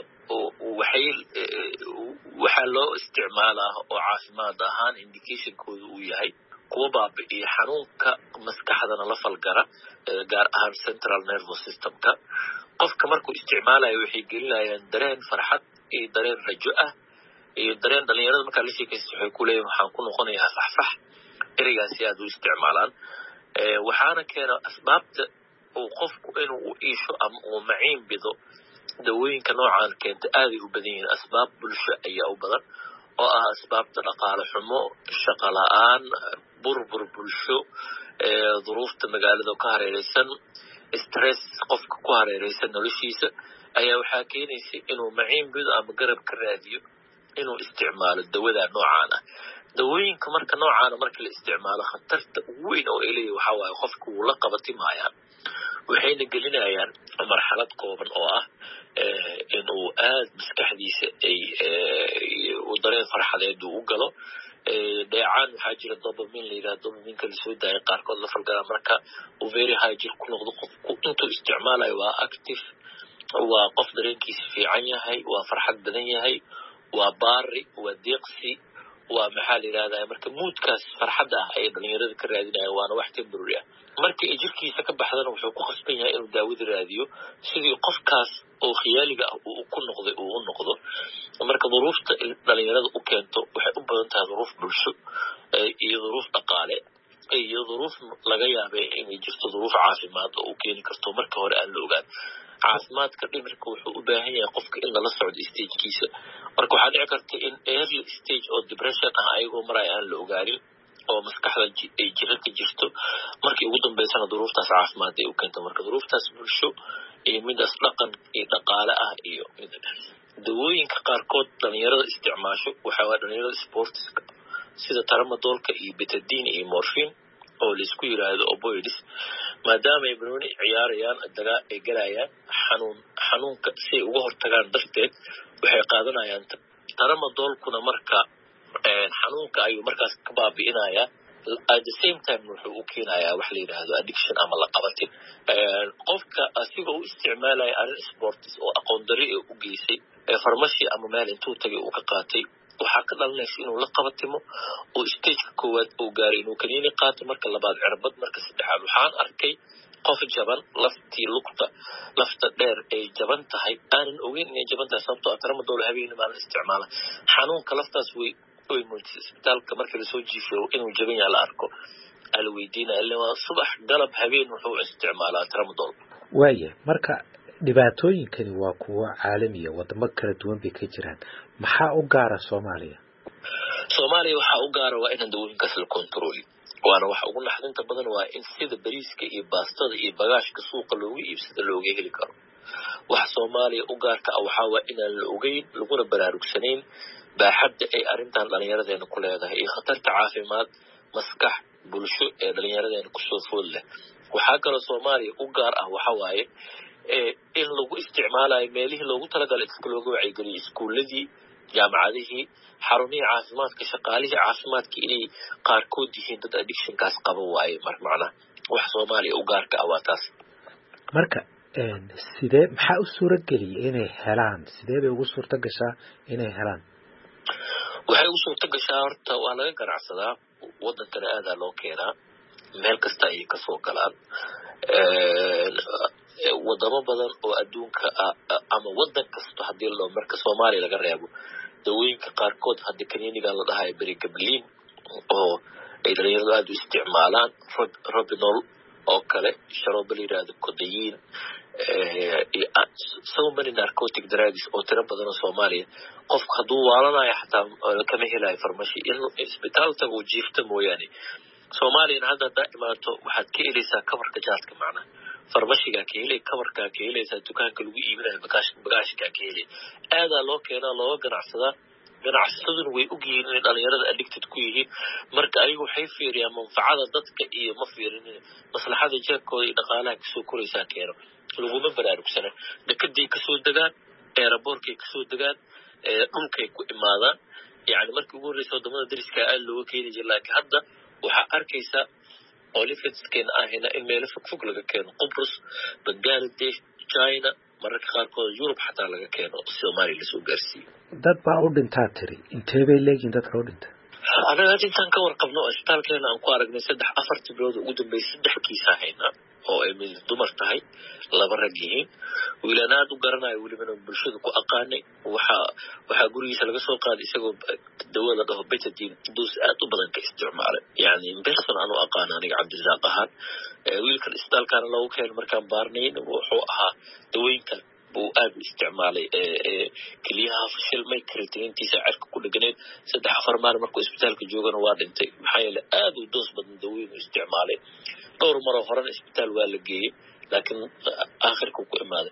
waxaa loo isticmaalaa oo caafimaad ahaan indicationkooda uu yahay kuwa baabi'iya xanuunka maskaxdana la falgara gaar ahaan central nervous system-ka. qofka markuu isticmaalayo waxay gelinayaan dareen farxad iyo dareen rajo ah iyo dareen dhalinyarada markaa la sheekaysto waxay ku leeyihin waxaan ku noqonayaa faxfax. ereygaasi aad u isticmaalaan waxaana keena asbaabta uu qofku inuu u iisho ama uu maciin bido. dawooyinka noocaan keenta aaday u badan yihiin asbaab bulsho ayaa u badan oo ah asbaabta dhaqaale xumo, shaqo la'aan, burbur bulsho, duruufta magaalada ka hareeraysan, stress qofka ku hareeraysan noloshiisa ayaa waxaa keenaysay inuu maciin bido ama garab ka raadiyo inuu isticmaalo dawada noocaan ah. dawooyinka marka noocaana marka la isticmaalo khatarta ugu weyn oo ay leeyahay waxaa waaye qofku wuu la qabatimayaan, waxayna gelinayaan marxalad kooban oo ah inuu aad maskaxdiisa uu dareen farxadeed uu u galo. dheecaan waxaa jira dopamine la yidhaha, dopaminka lasoo daaya qaarkood la falgala marka uu very high jir ku noqdo qofku intuu isticmaalayo waa active, waa qof dareenkiisa fiican yahay, waa farxad badan yahay, waa baari, waa deeqsi, waa maxaa la yidhahdaa marka muudkaas farxadda ah ay dhalinyarada ka raadinayaan waana wax temporary ah. marka ay jirkiisa ka baxdana wuxuu ku khasban yahay inuu daawada raadiyo sidii qofkaas oo khiyaaliga ah uu ku noqday uu u noqdo. marka duruufta dhalinyarada u keento waxay u badan tahay duruuf bulsho iyo duruuf dhaqaale iyo duruuf laga yaabay inay jirto duruuf caafimaad oo u keeni karto marka hore aan la ogaan. caafimaadka dhimirka wuxuu u baahan yahay qofka in lala socdo stagekiisa. marka waxaa dhici karta in early stage oo depression ah ayagoo maraya aan la ogaanin oo maskaxda ay jira ka jirto, markii ugu dambeysana duruuftaas caafimaad ay u keento. marka duruuftaas bulsho iyo midaas dhaqan iyo dhaqaale ah iyo dawooyinka qaarkood dhalinyarada isticmaasho waxaa waa dhalinyarada sportska sida tramadolka iyo betadine iyo morphine oo laisku yiraahdo opioids, maadaama ay banooni ciyaarayaan ay galayaan xanuunka si ay uga hortagaan darteed waxay qaadanayaan tramadolkuna marka xanuunka ayuu markaas ka baabi'inayaa, at the same time wuxuu u keenayaa wax la yidhaahdo addiction ama la qabatin. qofka asigoo u isticmaalaya arrin sports oo aqoon dari ee u geysay farmashi ama meel intuu tagay uu ka qaatay waxaa ka dhalanaysa inuu la qabatimo oo stageka koowaad uu gaaray inuu kaniini qaato, marka labaad cirbad, marka saddexaad. waxaan arkay qof jaban laftii lafta dheer ay jaban tahay aanan ogeyn inay jaban tahay sababtoo tramadol habeenimo aan la isticmaala. xanuunka laftaas way muujisay isbitaalka markii lasoo jiifiyo inuu jaban yahay la arko ala weydiinaya ilaa subax galab habeen wuxuu isticmaalaa tramadol. waaya marka dhibaatooyinkani waa kuwo caalamiya, wadamo kala duwan bay ka jiraan, maxaa u gaara Soomaaliya? Soomaaliya waxaa u gaara waa in dawooyinkaas la kontrooli, waana waxa ugu naxdinta badan waa in sida bariiska iyo baastada iyo bagaashka suuqa loogu iibsado looga heli karo. waxa Soomaaliya u gaarka ah waxaa waa inaan la ogeyn laguna baraarugsanayn baaxadda ay arrintan dhalinyaradeena ku leedahay iyo khatarta caafimaad maskax bulsho ee dhalinyaradeena kusoo food leh. waxaa kaloo Soomaaliya u gaar ah waxaa waaye in lagu isticmaalayo meelihii loogu talagalay dadka looga wacyigeliyo iskuuladii, jaamacadihii, xarumihii caafimaadka, shaqaalihii caafimaadka inay qaarkood yihiin dad addictionkaas qaba waaye. macnaha wax Soomaaliya u gaarka ah waa taas. marka sidee maxaa u suurageliyay inay helaan, sidee bay ugu suurta gashaa inay helaan? waxay ugu suurta gashaa horta waa laga ganacsadaa, wadankana aadaa loo keenaa, meel kasta ayay kasoo galaan. wadamo badan oo adduunka ama wadan kasta hadii loo marka Soomaaliya laga reebo dawooyinka qaarkood hadda kaniiniga la dhahayo berigablin oo ay dhalinyaradu aad u isticmaalaan, robinol oo kale, sharoobo la yidhaahdo codeine, so many narcotic drugs oo tiro badan oo Soomaaliya qofku hadduu waalanayo xataa kama helayo farmashi inuu isbitaal tago jiifta mooyaane. Soomaaliyana hadda imaato waxaad ka helaysaa kabarka jaadka, macnaha farmashigaa ka helay, kabarkaa ka helaysaa, dukaanka lagu iibinayo bagaashkaa ka helay. aadaa loo keenaa, looga ganacsadaa. ganacsaduna way ogyihiin inay dhalinyarada addicted ku yihiin, marka ayagu waxay fiiriyaan manfacada dadka iyo ma fiirinin maslaxada jeebkooda iyo dhaqaalaha kasoo koraysaa keeno. laguma baraarugsana, dekeday kasoo degaan, eeraboorkay kasoo degaan, dhulkay ku imaadaan. yani markii ugu horreysa wadamada dariska aad looga keeni jira, laakiin hadda waxaa arkaysaa olifedskeena ahina in meelo fogfog laga keeno, Qubrus, Bangladesh, China, mararka qaarkood Yurub xataa laga keeno Soomaaliya lasoo gaarsiiyo. dad baa u dhintaa tiri, intee bay leeyihiin dadka u dhinta? anaga intaan ka warqabno isbitaalkeena aan ku aragnay 3-4 bilood ugu dambeysay 3 kiis ahayna oo ay mid dumar tahay, 2 rag yihiin. wiilana aad u garanayo welibana bulshada ku aqaanay, waxaa gurigiisa laga soo qaaday isagoo dawada dhaho betadine doos aad u badan ka isticmaalay. yani person aan u aqaan aniga Cabdirasaaq ahaan. wiilkan isbitaalkaana loogu keenay markaan baarnayn wuxuu ahaa dawooyinkan buu aad u isticmaalay, keliyaha fashilmay, karitiintiisa cirka ku dheganayd. 3-4 maalin markuu isbitaalka joogana waa dhintay, maxaa yeelay aad u doos badan dawooyin u isticmaalay. dhowr maroo horena isbitaal waa la geeyey laakiin aakhirka ku imaaday.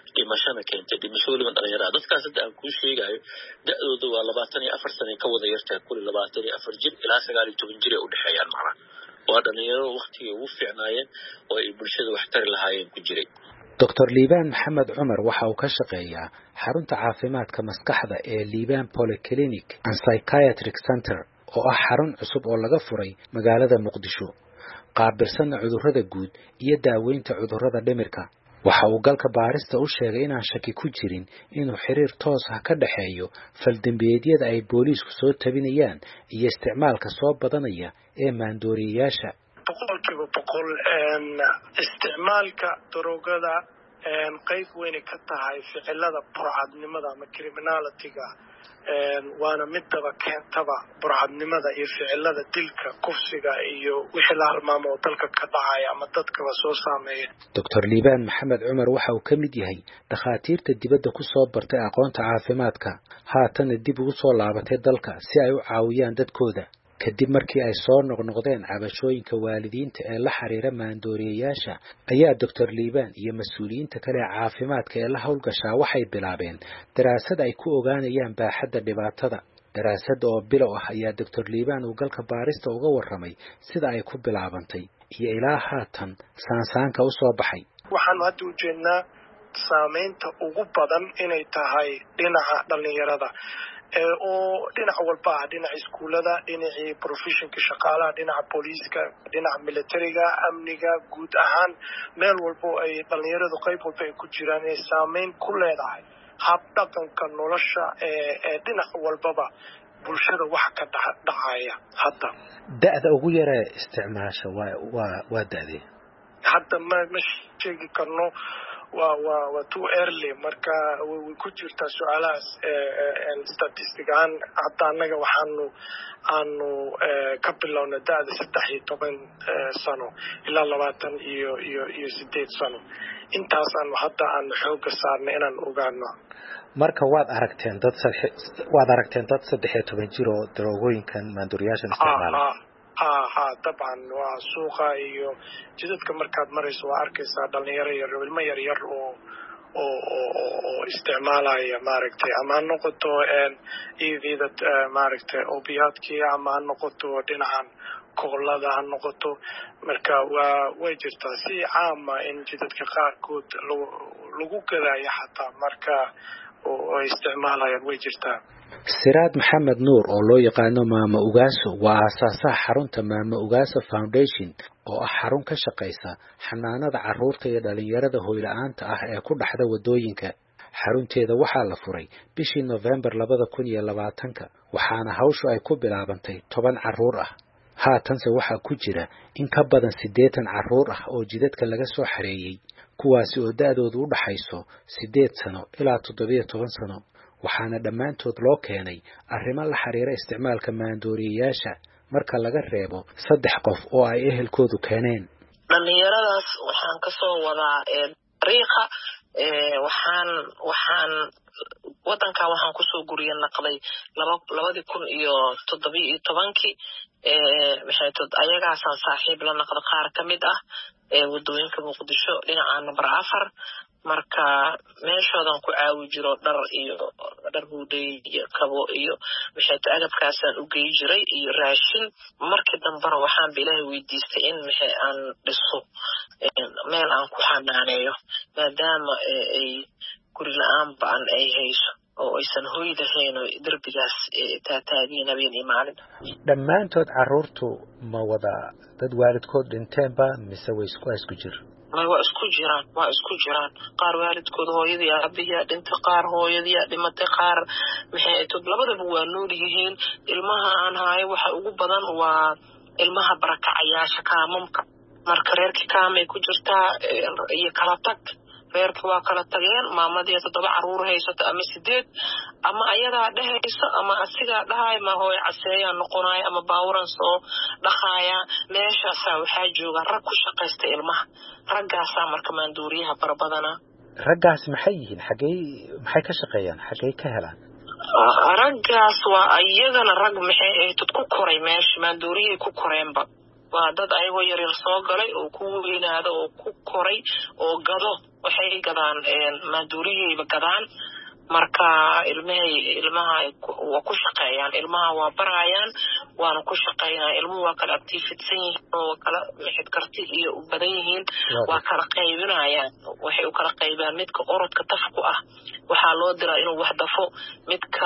dhimashana keentay dhimasho weliba dhalinyarada dadkaas hadda aan kuu sheegayo da-dooda waa 24 sano ka wada yartahay kulli 24 jir ilaa 19 jir ay u dhexeeyaan macnaha waa dhalinyaro waqtigii ugu fiicnaayeen oo ay bulshada wax tari lahaayeen ku jiray Dr. Liibaan Maxamed Cumar waxa uu ka shaqeeyaa xarunta caafimaadka maskaxda ee Liibaan Polyclinic and Psychiatric Center oo ah xarun cusub oo laga furay magaalada Muqdisho qaabilsan cudurrada guud iyo daaweynta cudurrada dhimirka waxa uu galka baarista u sheegay inaan shaki ku jirin inuu xiriir toos ah ka dhaxeeyo faldambiyeedyada ay booliisku soo tabinayaan iyo isticmaalka soo badanaya ee maandooriyayaasha boqolkiiba boqol isticmaalka daroogada qayb weyn ka tahay ficilada burcadnimada ama criminality-ga waana midaba keentaba burcadnimada iyo ficilada dilka kufsiga iyo wixii la halmaamo oo dalka ka dhacaya ama dadkaba soo saameeya Dr. Liibaan Maxamed Cumar waxa uu ka mid yahay dhakhaatiirta dibadda ku soo bartay aqoonta caafimaadka haatana dib ugu soo laabatay dalka si ay u caawiyaan dadkooda kadib markii ay soo noqnoqdeen cabashooyinka waalidiinta ee la xiriira maandooriyayaasha ayaa Dr. Liibaan iyo mas'uuliyiinta kale caafimaadka ee la hawlgashaa waxay bilaabeen daraasad ay ku ogaanayaan baaxadda dhibaatada daraasad oo bilow ah ayaa Dr. Liibaan uu galka baarista uga warramay sida ay ku bilaabantay iyo ilaa haatan saansaanka u soo baxay waxaan hadda u jeednaa saameynta ugu badan inay tahay dhinaca dhalinyarada oo dhinac walba ah dhinaca iskuulada dhinacii professionka shaqaalaha dhinaca booliiska dhinaca militariga amniga guud ahaan meel walbo ay dhalinyaradu qayb walba ay ku jiraan inay saameyn ku leedahay hab dhaqanka nolosha ee dhinac walbaba bulshada wax ka dhacaya hadda da'da ugu yara isticmaasha waa da'dee hadda ma sheegi karno waa too early marka way ku jirtaa su'aalahaas statistican hadda annaga aanu ka bilowna da'da 13 sano ilaa 28 sano intaas hadda aan xooga saarnay inaan ogaano marka waad aragteen dad 13 jir oo daroogooyinkan maandooriyaasha isticmaalaya طبعا وسوقا iyo jidadka markaad marayso waa arkaysaa dhalinyaro yar ilmo yar yar oo isticmaalaya maaragtay ama noqoto eedida maaragtay opiatkii ama noqoto dhinacan koolada noqoto marka way jirtaa si caam ah in jidadka qaarkood lagu gadayo xataa marka oo isticmaalayaan way jirtaa Siraad Maxamed Nuur oo loo yaqaano Maama Ugaaso waa aasaasaha xarunta Maama Ugaaso Foundation oo ah xarun ka shaqeysa xanaanada carruurta iyo dhalinyarada hooyla'aanta ah ee ku dhaxda wadooyinka xarunteeda waxaa la furay bishii November 2020 waxaana hawshu ay ku bilaabantay 10 carruur ah haatanse waxaa ku jira in ka badan 80 carruur ah oo jidadka laga soo xareeyay kuwaasi oo da'doodu u dhaxayso 8 sano ilaa 17 sano waxaana dhammaantood loo keenay arrimo la xiriira isticmaalka maandooriyayaasha marka laga reebo 3 qof oo ay ehelkoodu keeneen dhalinyaradaas waxaan ka soo wadaa riiqa waxaan wadanka waxaan ku soo guriya naqday 2017 maxay tad ayagaasaan saaxiib la naqdo qaar ka mid ah wadooyinka Muqdisho dhinaca number 4 marka meeshoodan ku caawi jiro dhar huuday iyo kabo iyo maxay tad agabkaasaan u geey jiray iyo raashin markii dambana waxaan bilaahay weydiistay in maxay aan dhiso meel aan ku xanaaneeyo maadaama ay guri la'aan baan ay hayso oo aysan hooyadahayn oo darbigaas taataageen habeen iyo maalin dhammaantood carruurtu ma wada dad waalidkood dhinteenba mise way isku jiraan waa isku jiraan qaar waalidkood hooyadii aabiyaa dhintay qaar hooyadii dhimatay qaar maxay tad labadaba waa nool yihiin ilmaha aan haayo waxa ugu badan waa ilmaha barakacayaasha kaamamka marka reerkii kaamay ku jirtaa iyo kala tag reerkii waa kala tageen maamadii 7 carruur haysato ama 8 ama ayadaa dhahayso ama asigaa dhahay ma hooy caseeyaa noqonaya ama baawuran soo dhaqaaya meeshaas waxaa jooga rag ku shaqaysta ilmaha raggaas marka maandooriyaha barbadana raggaas maxay yihiin maxay ka shaqeeyaan xagee ka helaan raggaas waa ayagana rag maxay ay ku koray meesha maandooriyay ku koreenba waa dad ayagoo yaryar soo galay oo ku weynaada oo ku koray oo gado waxay gadaan maandooriyeyba gadaan marka ilmaha waa ku shaqeeyaan ilmaha waa barayaan waana ku shaqeeyaan ilmuhu waa kala actiifidsan yihiin oo kala mixid karti iyo u badan yihiin waa kala qaybinayaan waxay u kala qaybaan midka orodka tafku ah waxaa loo diraa inuu wax dafo midka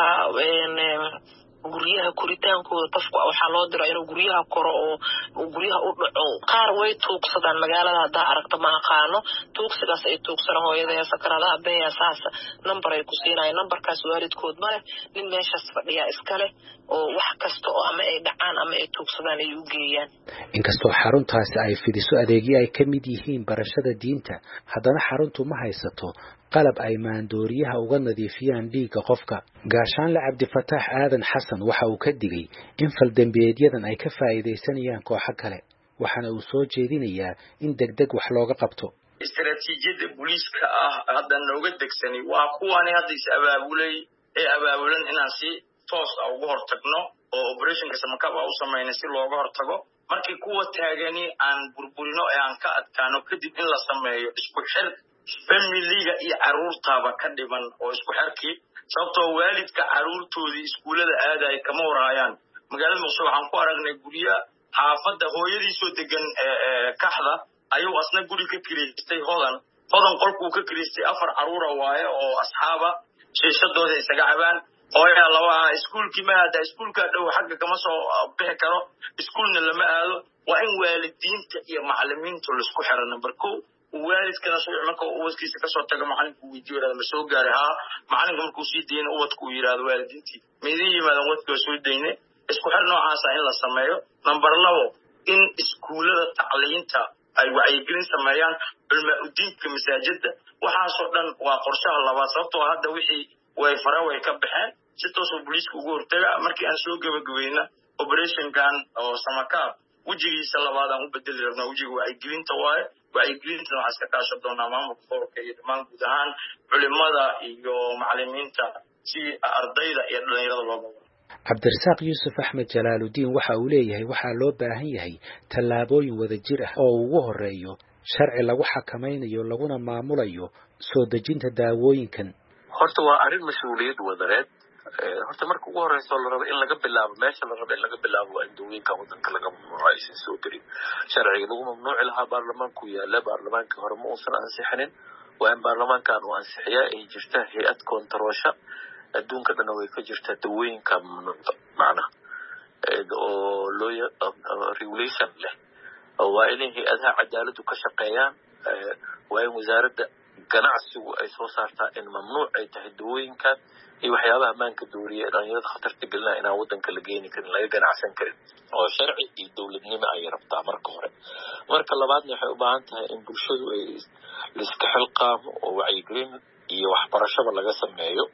guryaha koritaankooda qofku waxaa loo diraa inuu guryaha koro oo guryaha u dhaco qaar way tuugsadaan magaalada haddaa aragta ma aqaano tuugsidaas ay tuugsana hooyada sakaradaha beeya saasa number ay ku siinayaan numberkaas waalidkood ma leh nin meeshaas fadhiyaa iska leh oo wax kasta oo ama ay dhacaan ama ay tuugsadaan ay u geeyaan inkastoo xaruntaasi ay fidiso adeegyo ay ka mid yihiin barashada diinta haddana xaruntu ma haysato qalab ay maandooriyaha uga nadiifiyaan dhiigga qofka gaashaanle cabdifataax aadan xasan waxa uu ka digay in faldambiyeedyadan ay ka faa'iidaysanayaan kooxo kale waxaana uu soo jeedinayaa in degdeg wax looga qabto istaraatiijiyada booliiska ah hadda nooga degsanay waa kuwani hadda is abaabulan inaan si toos ah uga hortagno oo operationka samakab u samayno si looga hortago markii kuwa taagani aan burburino ee aan ka adkaano kadib in la sameeyo isku xir familiga iyo caruurtaaba ka dhiban oo isku xirkii sababtoo waalidka caruurtoodii iskuulada aadaya kama warhayaan magaalada muqdisho waxaan ku aragnay gurya xaafadda hooyadiisoo degan kaxda ayuu asna guri ka kiriistay hodan qolkuu ka kiriistay 4 caruura waaye oo asxaaba shiishadooda isaga cabaan hooyaa laba iskuulkii ma aada iskuulka dhow xagga kama soo bixi karo iskuulna lama aado waa in waalidiinta iyo macallimiintu la isku xiro number 2 waalidkana suuq marka uu waskiisa ka soo tago macalinku weydiiyo ma soo gaaray macalinka markuu sii deeyay ubadku yiraahdo waalidiintii meedii yimaadaan wadka soo deeyay isku xir noocaas ah in la sameeyo number 2 in iskuulada tacliinta ay wacyigelin sameeyaan cilmi diinka masaajidda waxaasoo dhan waa qorshaha labaad sababtoo hadda wixii way ka baxeen si toos ah booliisku ugu hortaga markii aan soo gabagabeeyna operationkan oo samakaab wajigiisa labaad aan u bedeli rabnaa wajiga wacyigelinta waaye wacyigelinta waxaa iska kaashan doonaa maamulka gobolka iyo dhammaan guud ahaan culimada iyo macallimiinta si ardayda iyo dhalinyarada loo baro cabdirasaaq yuusuf axmed jalaaludiin waxa uu leeyahay waxaa loo baahan yahay tallaabooyin wadajir ah oo ugu horeeyo sharci lagu xakamaynayo laguna maamulayo soo dejinta daawooyinkan horta waa arrin mas'uuliyad wadareed horta marka ugu horeyso la rabo in laga bilaabo meesha la rabo in laga bilaabo waa in dawooyinka wadanka laga mamnuucaysan soo gelin sharciga lagu mamnuuci lahaa baarlamaanku yaala baarlamaanka hore ma uusan ansixinin waa in baarlamaankan uu ansixiyaa ay jirta hay-ad kontaroosha adduunka dhan way ka jirtaa dawooyinka mamnuucda macnaha oo loo regulation leh waa in hay-adaha cadaaladdu ka shaqeeyaan waa in wasaaradda ganacsigu ay soo saartaa in mamnuuc ay tahay dawooyinkan iyo waxyaabaha maanka dooriya dhalinyarada khatarta gelinaya inaan wadanka la geeni karin laga ganacsan karin oo sharci iyo dowladnimo ay rabtaa marka hore marka labaadna waxay u baahan tahay in bulshadu ay liska xilqaamo oo wacyigelin iyo waxbarashada laga sameeyo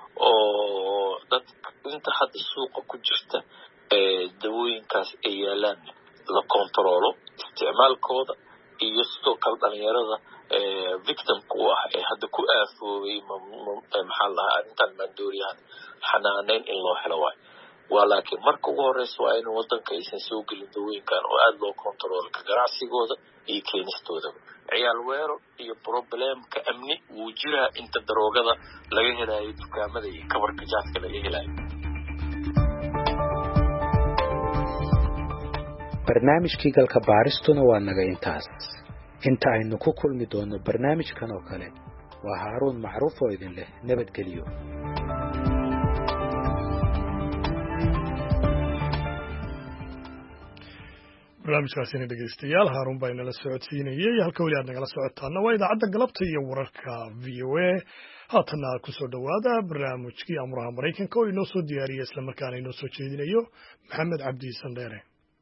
oo dad inta hadda suuqa ku jirta dawooyinkaas ay yaalaan la kontaroolo isticmaalkooda iyo sidoo kale dhalinyarada victimku u ah ee hadda ku aafoobay maxaa la dhahaa arrintan maandooriyahan xanaaneyn in loo helo waa laakiin marka ugu horeysa waa in wadanka aysan soo gelin dawooyinkan oo aada loo kontaroolo ka ganacsigooda iyo keenistoodaba ciyaal weero iyo problemka amni wuu jiraa inta daroogada laga helayo dukaamada iyo kabarka jaadka laga helayo barnaamijkii galka baaristuna waa naga intaas inta aynu ku kulmi doono barnaamijkan oo kale waa haaruun macruuf oo idin leh nabadgelyo barnaamijkaasina dhegeystayaal haaruun baa inala socodsiinayay halka weli aad nagala socotaana waa idaacadda galabta iyo wararka v o a haatana kusoo dhowaada barnaamijkii amuraha maraykanka oo inoo soo diyaariya islamarkaana inoo soo jeedinayo maxamed cabdi sandheere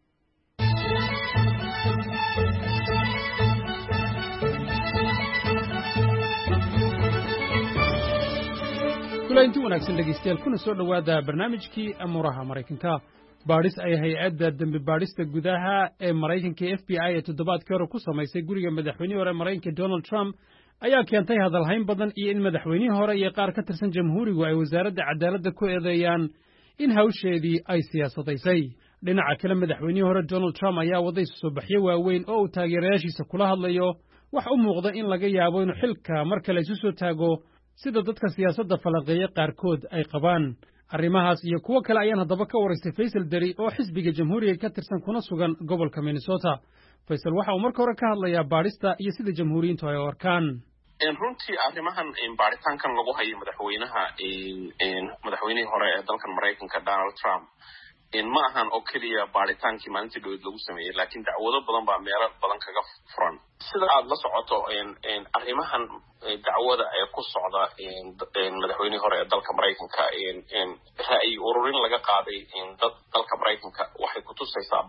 inti wanaagsan dhegeystayaal kuna soo dhowaada barnaamijkii amuuraha maraykanka baadhis ay hay-adda dembi baadhista gudaha ee maraykanka f b i ee toddobaadkii hore ku samaysay guriga madaxweynihii hore maraykanka donald trump ayaa keentay hadalhayn badan iyo in madaxweynihii hore iyo qaar ka tirsan jamhuurigu ay wasaaradda cadaaladda ku eedeeyaan in hawsheedii ay siyaasadaysay dhinaca kale madaxweynihii hore Donald Trump ayaa waday soo baxyo waaweyn oo uu taageerayaashiisa kula hadlayo wax u muuqda in laga yaabo inuu xilka mar kale isu soo taago sida dadka siyaasadda falanqeeya qaarkood ay qabaan arrimahaas iyo kuwo kale ayaan haddaba ka waraystay Faysal Dari oo xisbiga jamhuuriga ka tirsan kuna sugan gobolka Minnesota. Faysal waxa uu marka hore ka hadlayaa baadhista iyo sida jamhuuriyiintu ay u arkaan runtii arrimahan baaritaankan lagu hayo madaxweynihii hore ee dalkan Mareykanka Donald Trump ma ahan oo keliya baaritaankii maalintii dhoweed lagu sameeyey laakiin dacwado badan baa meelo badan kaga furan sida aad la socoto arrimahan dacwada ee ku socda madaxweynihii hore ee dalka Mareykanka ra'yi ururin laga qaaday dad dalka Mareykanka waxay ku tusaysaa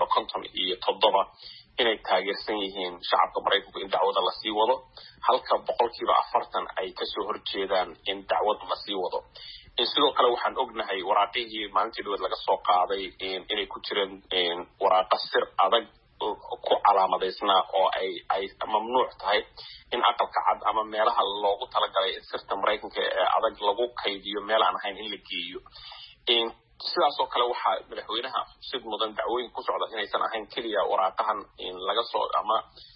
57% inay taageersan yihiin shacabka Mareykanka in dacwada la sii wado halka 40% ay ka soo horjeedaan in dacwada la sii wado sidoo kale waxaan ognahay waraaqihii maalintii dhoweed laga soo qaaday inay ku jireen waraaqa sir adag ku calaamadaysnaa oo ay mamnuuc tahay in aqalka cad ama meelaha loogu talagalay sirta Mareykanka ee adag lagu kaydiyo meel aan ahayn in la geeyo sidaas oo kale waxaa madaxweynaha sid mudan dacwooyin ku socda inaysan ahayn keliya waraaqahan laga soo ama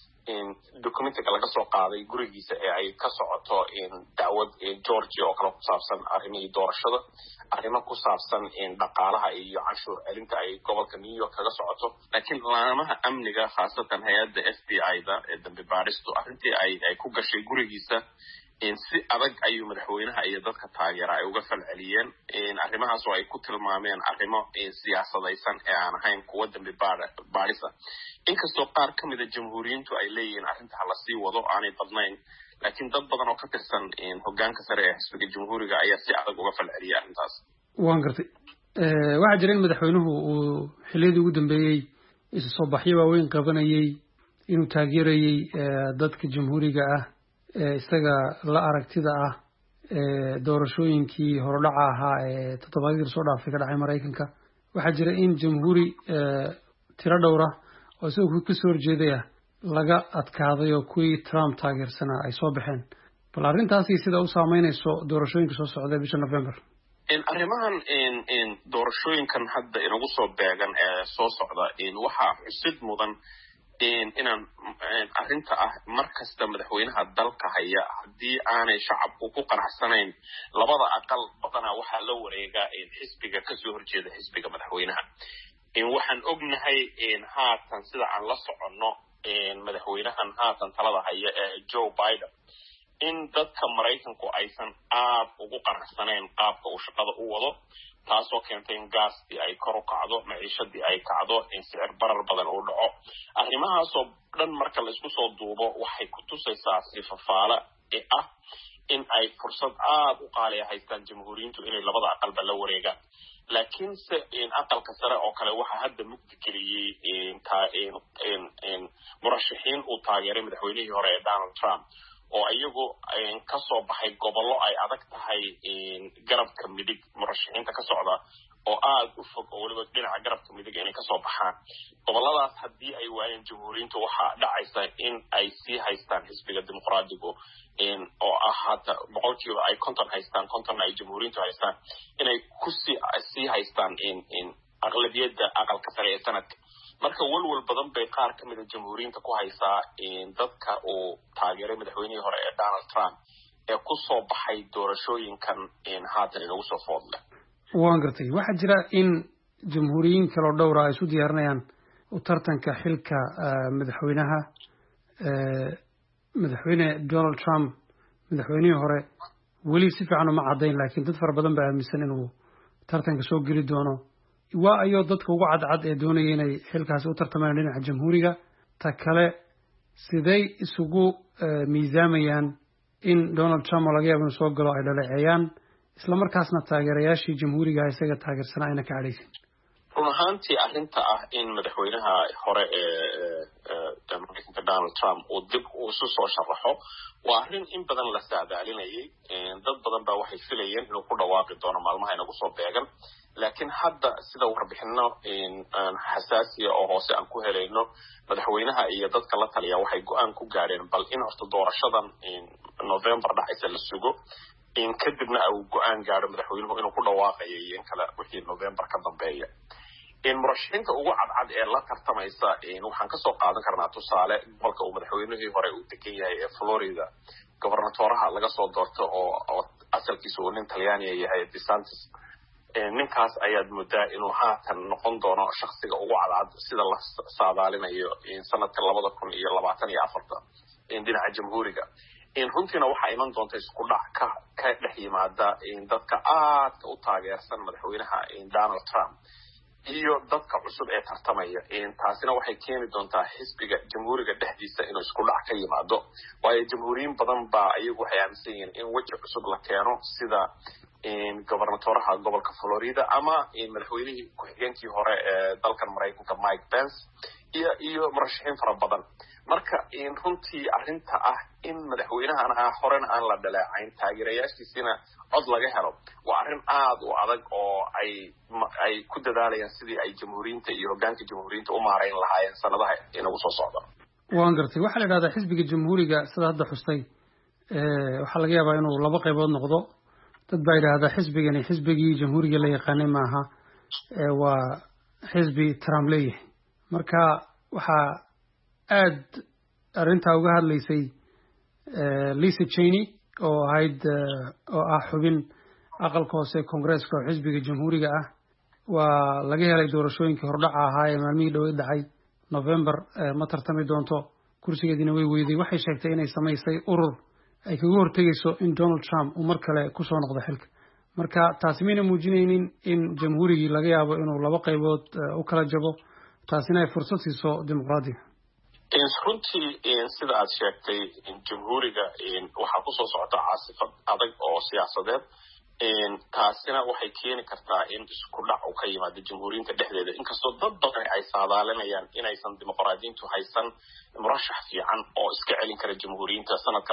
documentiga laga soo qaaday gurigiisa ee ay ka socoto dacwad Georgia oo kale ku saabsan arrimihii doorashada arrimo ku saabsan dhaqaalaha iyo canshuur celinta ay gobolka New York kaga socoto laakiin laamaha amniga khaasatan hay'adda FBI-da ee dambi baaristu arrintii ay ku gashay gurigiisa si adag ayuu madaxweynaha iyo dadka taageera ay uga falceliyeen arrimahaas oo ay ku tilmaameen arrimo siyaasadaysan ee aan ahayn kuwa dambi baarisa inkastoo qaar ka mid ah jamhuuriyiintu ay leeyihiin arrinta la sii wado aanay badnayn laakiin dad badan oo ka tirsan hoggaanka sare ee xisbiga jamhuuriga ayaa si adag uga falceliyay arrintaas waan gartay waxa jira in madaxweynuhu uu xilladii ugu dambeeyay isu soo baxyo waaweyn qabanayay inuu taageerayay dadka jamhuuriga ah isaga la aragtida ah doorashooyinkii horodhaca ahaa ee toddobaadkii soo dhaafay ka dhacay Mareykanka waxaa jira in jamhuuri tiro dhowra oo isagoo ka soo horjeedaya laga adkaaday oo kuwii Trump taageersanaa ay soo baxeen bal arrintaasi sida u saameynayso doorashooyinka soo socda bisha November arrimahan doorashooyinkan hadda inagu soo beegan ee soo socda waxaa xusid mudan inaan arrinta ah markasta madaxweynaha dalka haya haddii aanay shacabku ku qanacsanayn labada aqal badanaa waxaa la wareegaa xisbiga kasoo horjeeda xisbiga madaxweynaha waxaan ognahay haatan sida aan la soconno madaxweynahan haatan talada haya ee Joe Biden in dadka Mareykanku aysan aad ugu qanacsanayn qaabka uu shaqada u wado taasoo keentay in gaastii ay kor u kacdo maciishadii ay kacdo in sicir barar badan uu dhaco arrimahaasoo dhan marka la isku soo duubo waxay ku tusaysaa sifafaale ah in ay fursad aad u qaali ah haystaan jamhuuriyiintu inay labada aqalba la wareegaan laakiinse aqalka sare oo kale waxaa hadda mugdi geliyey murashaxiin uu taageeray madaxweynihii hore ee Donald Trump oo iyagu ka soo baxay gobollo ay adag tahay garabka midig murashaxiinta ka socda oo aad u fog oo waliba dhinaca garabka midig inay ka soo baxaan gobolladaas haddii ay waayeen jamhuuriyiintu waxaa dhacaysa in ay sii haystaan xisbiga dimuqraadigu oo ah hata boqolkiiba ay 50 haystaan 50 ay jamhuuriyiintu haystaan inay ku sii haystaan aqlabiyadda aqalka sare ee sanadka marka walwal badan bay qaar ka mid ah jamhuuriyiinta ku haysaa dadka uu taageeray madaxweynihii hore ee Donald Trump ee ku soo baxay doorashooyinkan haatan inagu soo foodle waan gartay waxaa jira in jamhuuriyiin kale oo dhowr ah ay isu diyaarinayaan u tartanka xilka madaxweynaha madaxweyne Donald Trump madaxweynihii hore weli si fiican uma caddayn laakiin dad fara badan baa aaminsan inuu tartanka soo geli doono waa ayoo dadka ugu cadcad ee doonaya inay xilkaasi u tartamaan dhinaca jamhuuriga ta kale siday isugu miisaamayaan in Donald Trump laga yaabo inuu soo galo ay dhaleeceeyaan isla markaasna taageerayaashii jamhuuriga isaga taageersanaa ayna ka cadhaysin run ahaantii arrinta ah in madaxweynaha hore ee Mareykanka Donald Trump uu dib u soo sharaxo waa arrin in badan la saadaalinayay dad badan baa waxay filayeen inuu ku dhawaaqi doono maalmaha inagu soo beegan laakiin hadda sida warbixino xasaasiya oo hoose aan ku helayno madaxweynaha iyo dadka la taliya waxay go'aan ku gaareen bal in horta doorashadan November dhacaysa la sugo kadibna uu go'aan gaaro madaxweynuhu inuu ku dhawaaqayo in kala wixii November ka dambeeya murashaxiinta ugu cadcad ee la tartamaysa waxaan kasoo qaadan karnaa tusaale gobolka uu madaxweynihii hore uu degan yahay ee Florida gobernatoraha laga soo doorto oo asalkiisu uu nin Talyaaniga yahay DeSantis ninkaas ayaad moodaa inuu haatan noqon doono shakhsiga ugu cadcad sida la saadaalinayo sanadka 2024 dhinaca jamhuuriga runtiina waxaa iman doonta isku dhac ka dhex yimaada dadka aadka u taageersan madaxweynaha Donald Trump iyo dadka cusub ee tartamaya taasina waxay keeni doontaa xisbiga jamhuuriga dhexdiisa inuu isku dhac ka yimaado waayo jamhuuriyiin badan baa ayagu waxay aaminsan yihiin in waji cusub la keeno sida gobernatoraha gobolka Florida ama madaxweynihii ku-xigeenkii hore ee dalkan Mareykanka Mike Pence iyo murashaxiin fara badan marka runtii arrinta ah in madaxweynahan horena aan la dhaleecayn taageerayaashiisina cod laga helo waa arrin aad u adag oo ay ku dadaalayaan sidii ay jamhuuriyiinta iyo hoggaanka jamhuuriyiinta u maareyn lahaayeen sanadaha inagu soo socda waan gartay waxaa la yidhahdaa xisbiga jamhuuriga sida hadda xustay waxaa laga yaabaa inuu laba qaybood noqdo dad baa yidhaahdaa xisbigani xisbigii jamhuuriga la yaqaanay maaha waa xisbi Trump leeyahay marka waxaa aad arrintaa uga hadlaysay Lisa Cheney oo ahayd oo ah xubin aqalka hoose Congress-ka oo xisbiga jamhuuriga ah waa laga helay doorashooyinkii hordhaca ahaa ee maalmihii dhow dhacay November ma tartami doonto kursigeedina way weyday waxay sheegtay inay samaysay urur ay kaga hortagayso in Donald Trump uu mar kale ku soo noqdo xilka marka taasi mayna muujinaynin in jamhuurigii laga yaabo inuu laba qaybood u kala jabo taasina ay fursad siiso dimuqraadiga runtii sida aad sheegtay jamhuuriga waxaa kusoo socota caasifad adag oo siyaasadeed taasina waxay keeni kartaa in isku dhac uu ka yimaado jamhuuriyinta dhexdeeda inkastoo dad badan ay saadaalinayaan inaysan dimuqraadiyiintu haysan murashax fiican oo iska celin kara jamhuuriyinta sanadka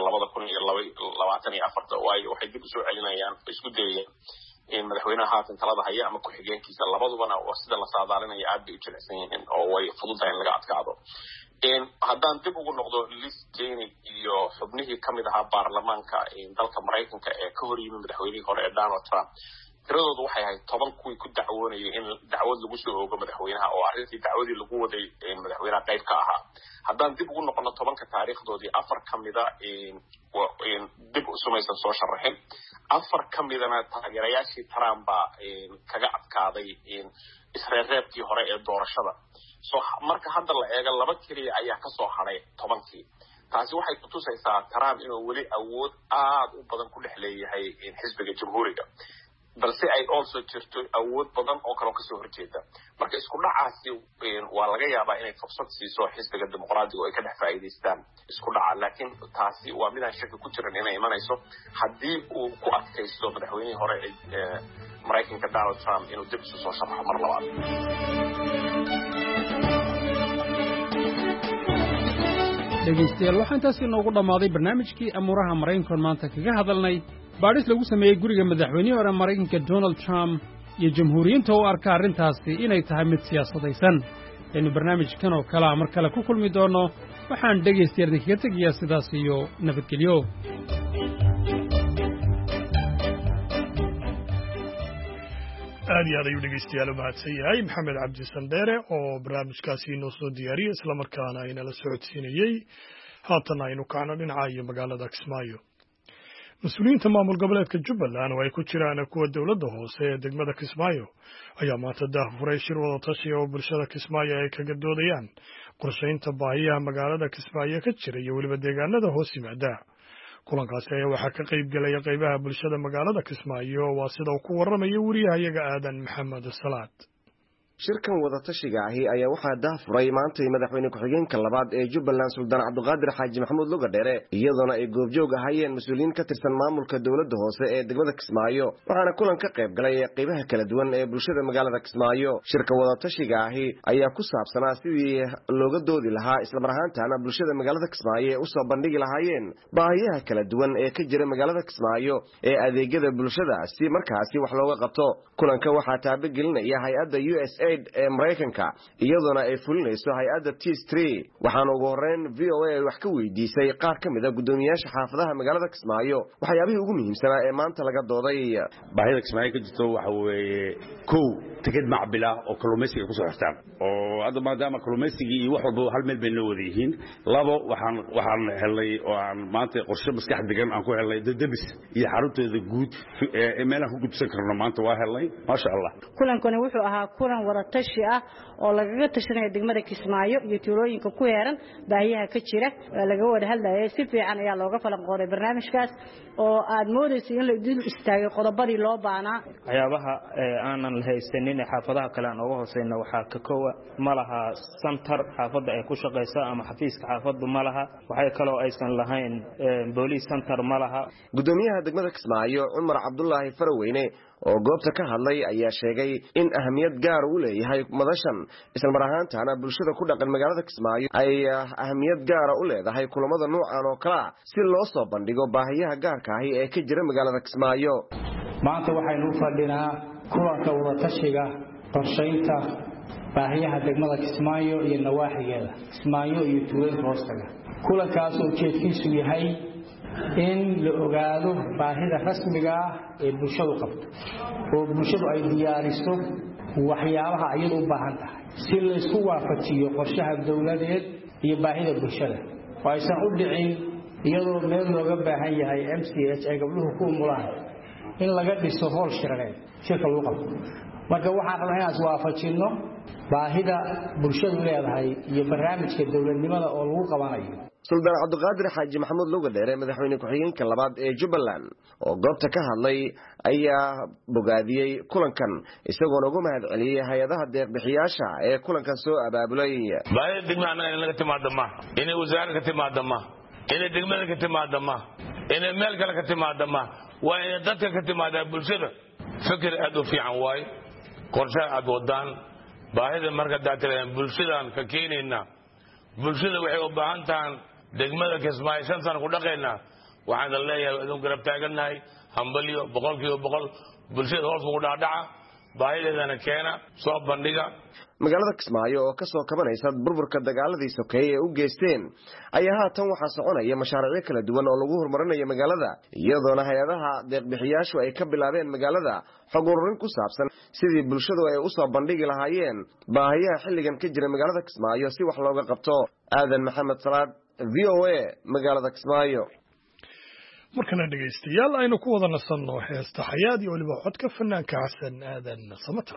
2024 waayo waxay dib usoo celinayaan isku dayayaan madaxweynaha haatan talada haya ama ku-xigeenkiisa labadubana oo sida la saadaalinaya aad bay u jilicsan yihiin oo way fududahay in laga adkaado haddaan dib ugu noqdo Liz Cheney iyo xubnihii kamid ahaa baarlamaanka dalka Mareykanka ee ka hor yimid madaxweynihii hore ee Donald Trump tiradoodu waxay ahayd 10 kuwii ku dacwoonayay in dacwad lagu soo oogo madaxweynaha oo arrintii dacwadii lagu waday madaxweynaha qayb ka ahaa haddaan dib ugu noqono 10ka taariikhdoodii 4 kamida dib u sumaysan soo sharaxin 4 kamidana taageerayaashii Trump baa kaga adkaaday isreereebkii hore ee doorashada marka hadda la eego laba kaliya ayaa ka soo haray 10kii taasi waxay ku tusaysaa Trump inuu weli awood aad u badan ku dhex leeyahay xisbiga jamhuuriga balse ay also jirto awood badan oo kale ka soo horjeeda marka isku dhacaasi waa laga yaabaa inay fursad siiso xisbiga dimuqraadiga oo ay ka dhex faa'iideystaan isku dhaca laakiin taasi waa mid aan shaki ku jirin inay imanayso haddii uu ku adkaysto madaxweynihii hore ee Mareykanka Donald Trump inuu dib isu soo sharaxo mar labaad dhegeystayaal waxaa intaasi noogu dhammaaday barnaamijkii amuuraha Mareykanka maanta kaga hadalnay baadhis lagu sameeyey guriga madaxweynihii hore Mareykanka Donald Trump iyo jamhuuriyiinta u arka arrintaasi inay tahay mid siyaasadaysan aynu barnaamijkan oo kale mar kale ku kulmi doono waxaan dhegeystayaal kaga tegayaa sidaas iyo nabadgelyo aad iyo aad ayuu dhegeystayaal u mahadsan yahay maxamed cabdi sandheere oo barnaamijkaasi inoo soo diyaariyey islamarkaana aynala socodsiinayey haatan aynu kacno dhinaca iyo magaalada Kismaayo mas-uuliyiinta maamul goboleedka Jubbaland oo ay ku jiraan kuwa dowladda hoose ee degmada Kismaayo ayaa maanta daahfuray shir wada tashi oo bulshada Kismaayo ay kaga doodayaan qorshaynta baahiyaha magaalada Kismaayo ka jira iyo weliba deegaanada hoos yimaada kulankaasi ayaa waxaa ka qayb galaya qaybaha bulshada magaalada Kismaayo waa sida uu ku waramayo wariyahayaga aadan maxamed salaad shirkan wada tashiga ahi ayaa waxaa daahfuray maantay madaxweyne ku-xigeenka labaad ee Jubbaland Suldaan Cabdiqaadir Xaaji Maxamuud Lugadheere iyadoona ay goobjoog ahaayeen mas-uuliyiin ka tirsan maamulka dowladda hoose ee degmada Kismaayo waxaana kulan ka qayb galay qaybaha kala duwan ee bulshada magaalada Kismaayo shirka wada tashiga ahi ayaa ku saabsanaa sidii looga doodi lahaa isla mar ahaantaana bulshada magaalada Kismaayo u soo bandhigi lahaayeen baahiyaha kala duwan ee ka jira magaalada Kismaayo ee adeegyada bulshada si markaasi wax looga qabto kulanka waxaa taabagelinaya hay'adda USA aid ee Mareykanka iyaduna ay fulinayso hay'adda T3 waxaan ugu horeyn VOA wax ka weydiisay qaar ka mid ah gudoomiyaasha xaafadaha magaalada Kismaayo waxyaabihii ugu muhiimsan ee maanta laga dooday baahida Kismaayo ka jirto waxa weeye kow tikid macbila oo kalluumaysiga ku soo xirtaan oo hadda maadaama kalluumaysiga iyo wax walba hal meel bay noo wada yihiin labo waxaan helay oo aan maanta qorshe maskax degan aan ku helay dadabis iyo xarunteeda guud ee meelaha ku gudbsan karno maanta waa helay ma sha Allah kulankani wuxuu ahaa kulan wada tashi ah oo lagaga tashanayo degmada Kismaayo iyo tuulooyinka ku heeran baahiyaha ka jira laga wada hadlayay si fiican ayaa looga falanqooday barnaamijkaas oo aad moodayso in la dil istaagay qodobadii loo baanaa waxyaabaha aanan haysanin xaafadaha kale aan uga hooseyna waxaa ka koowa malaha center xaafada ay ku shaqeyso ama xafiiska xaafadu malaha waxay kale oo aysan lahayn police center malaha gudoomiyaha degmada Kismaayo Umar Cabdullaahi Faraweyne oo goobta ka hadlay ayaa sheegay in ahmiyad gaar u leeyahay madashan isla mar ahaantaana bulshada ku dhaqan magaalada Kismaayo ay ahmiyad gaar u leedahay kulamada noocan oo kala si loo soo bandhigo baahiyaha gaarka ah ee ka jira magaalada Kismaayo maanta waxaynu u fadhinaa kulanka wada tashiga qorsheynta baahiyaha degmada Kismaayo iyo nawaaxigeeda Kismaayo iyo tuulooyinka hoostaga kulankaas oo ujeedkiisu yahay in la ogaado baahida rasmiga ah ee bulshadu qabto oo bulshadu ay diyaariso waxyaabaha ay u baahan tahay si la isku waafajiyo qorshaha dawladeed iyo baahida bulshada oo aysan u dhicin iyadoo meel looga baahan yahay MCH ay gabdhuhu ku umulaan in laga dhiso hool shirareen shirka lagu qabto marka waxaan rabnaa inaan waafajino baahida bulshadu leedahay iyo barnaamijka dawladnimada oo lagu qabanayo Sultan Cabdiqaadir Xaaji Maxamuud Lugadheere madaxweyne ku-xigeenka labaad ee Jubbaland oo goobta ka hadlay ayaa bogaadiyay kulankan isagoo ugu mahadceliyay hay'adaha deeq-bixiyaasha ee kulankan soo abaabulay baahida degmada in laga timaado ma inay wasaaradda ka timaado ma inay degmada ka timaado ma inay meel kale ka timaado ma waa in dadka ka timaado bulshada fikir aad u fiican waay qorshe aad wadaan baahida marka dadka bulshada ka keenayna bulshada waxay u baahan tahay degmada Kismaayo 5 sano ku dhaqayna waxaan leeyahay inuu garab taaganahay hambaliyo 100% bulshada hoos ugu dhaadhaca baahideedana keena soo bandhiga magaalada Kismaayo oo ka soo kabanaysa burburka dagaaladii sokeeye u geysteen ayaa haatan waxa soconaya mashaariic kala duwan oo lagu horumarinayo magaalada iyadoona hay'adaha deeq-bixiyaashu ay ka bilaabeen magaalada xog ururin ku saabsan sidii bulshadu ay u soo bandhigi lahaayeen baahiyaha xilligan ka jira magaalada Kismaayo si wax looga qabto aadan maxamed salaad VOA magaalada Kismaayo markana dhageystayaal aynu ku wada nasanno heesta xayaad iyo waliba codka fanaanka Xasan Aadan Samatar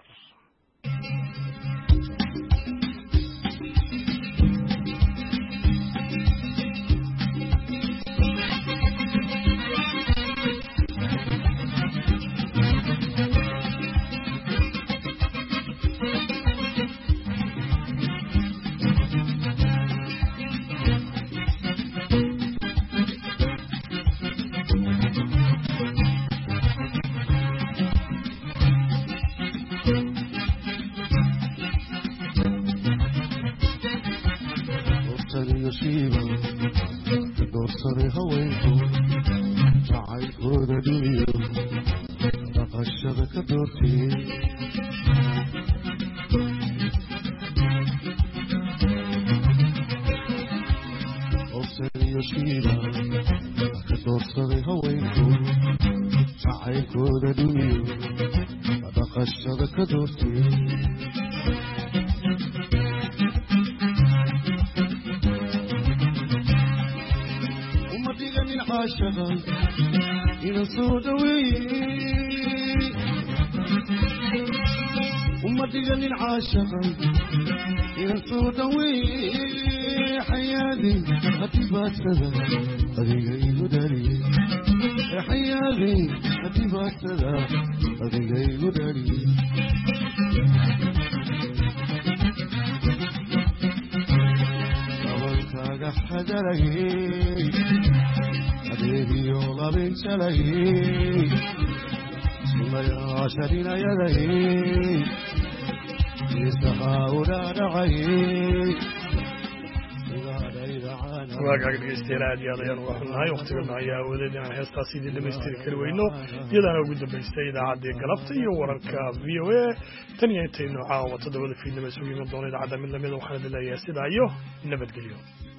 waagaag dhegeystayaal aad iyo aad ayaan uga xunnahay wakhtigana ayaa awoodeen inaan heestaasi idin dhamaystiri kari weyno iyadaana ugu dambaystay idaacaddii galabta iyo wararka v o a tan iyo intaynu caawa 7 fiidnimo isugu iman doono idaacadda mid lamida waxaan idin leeyahay sidaa iyo nabadgelyo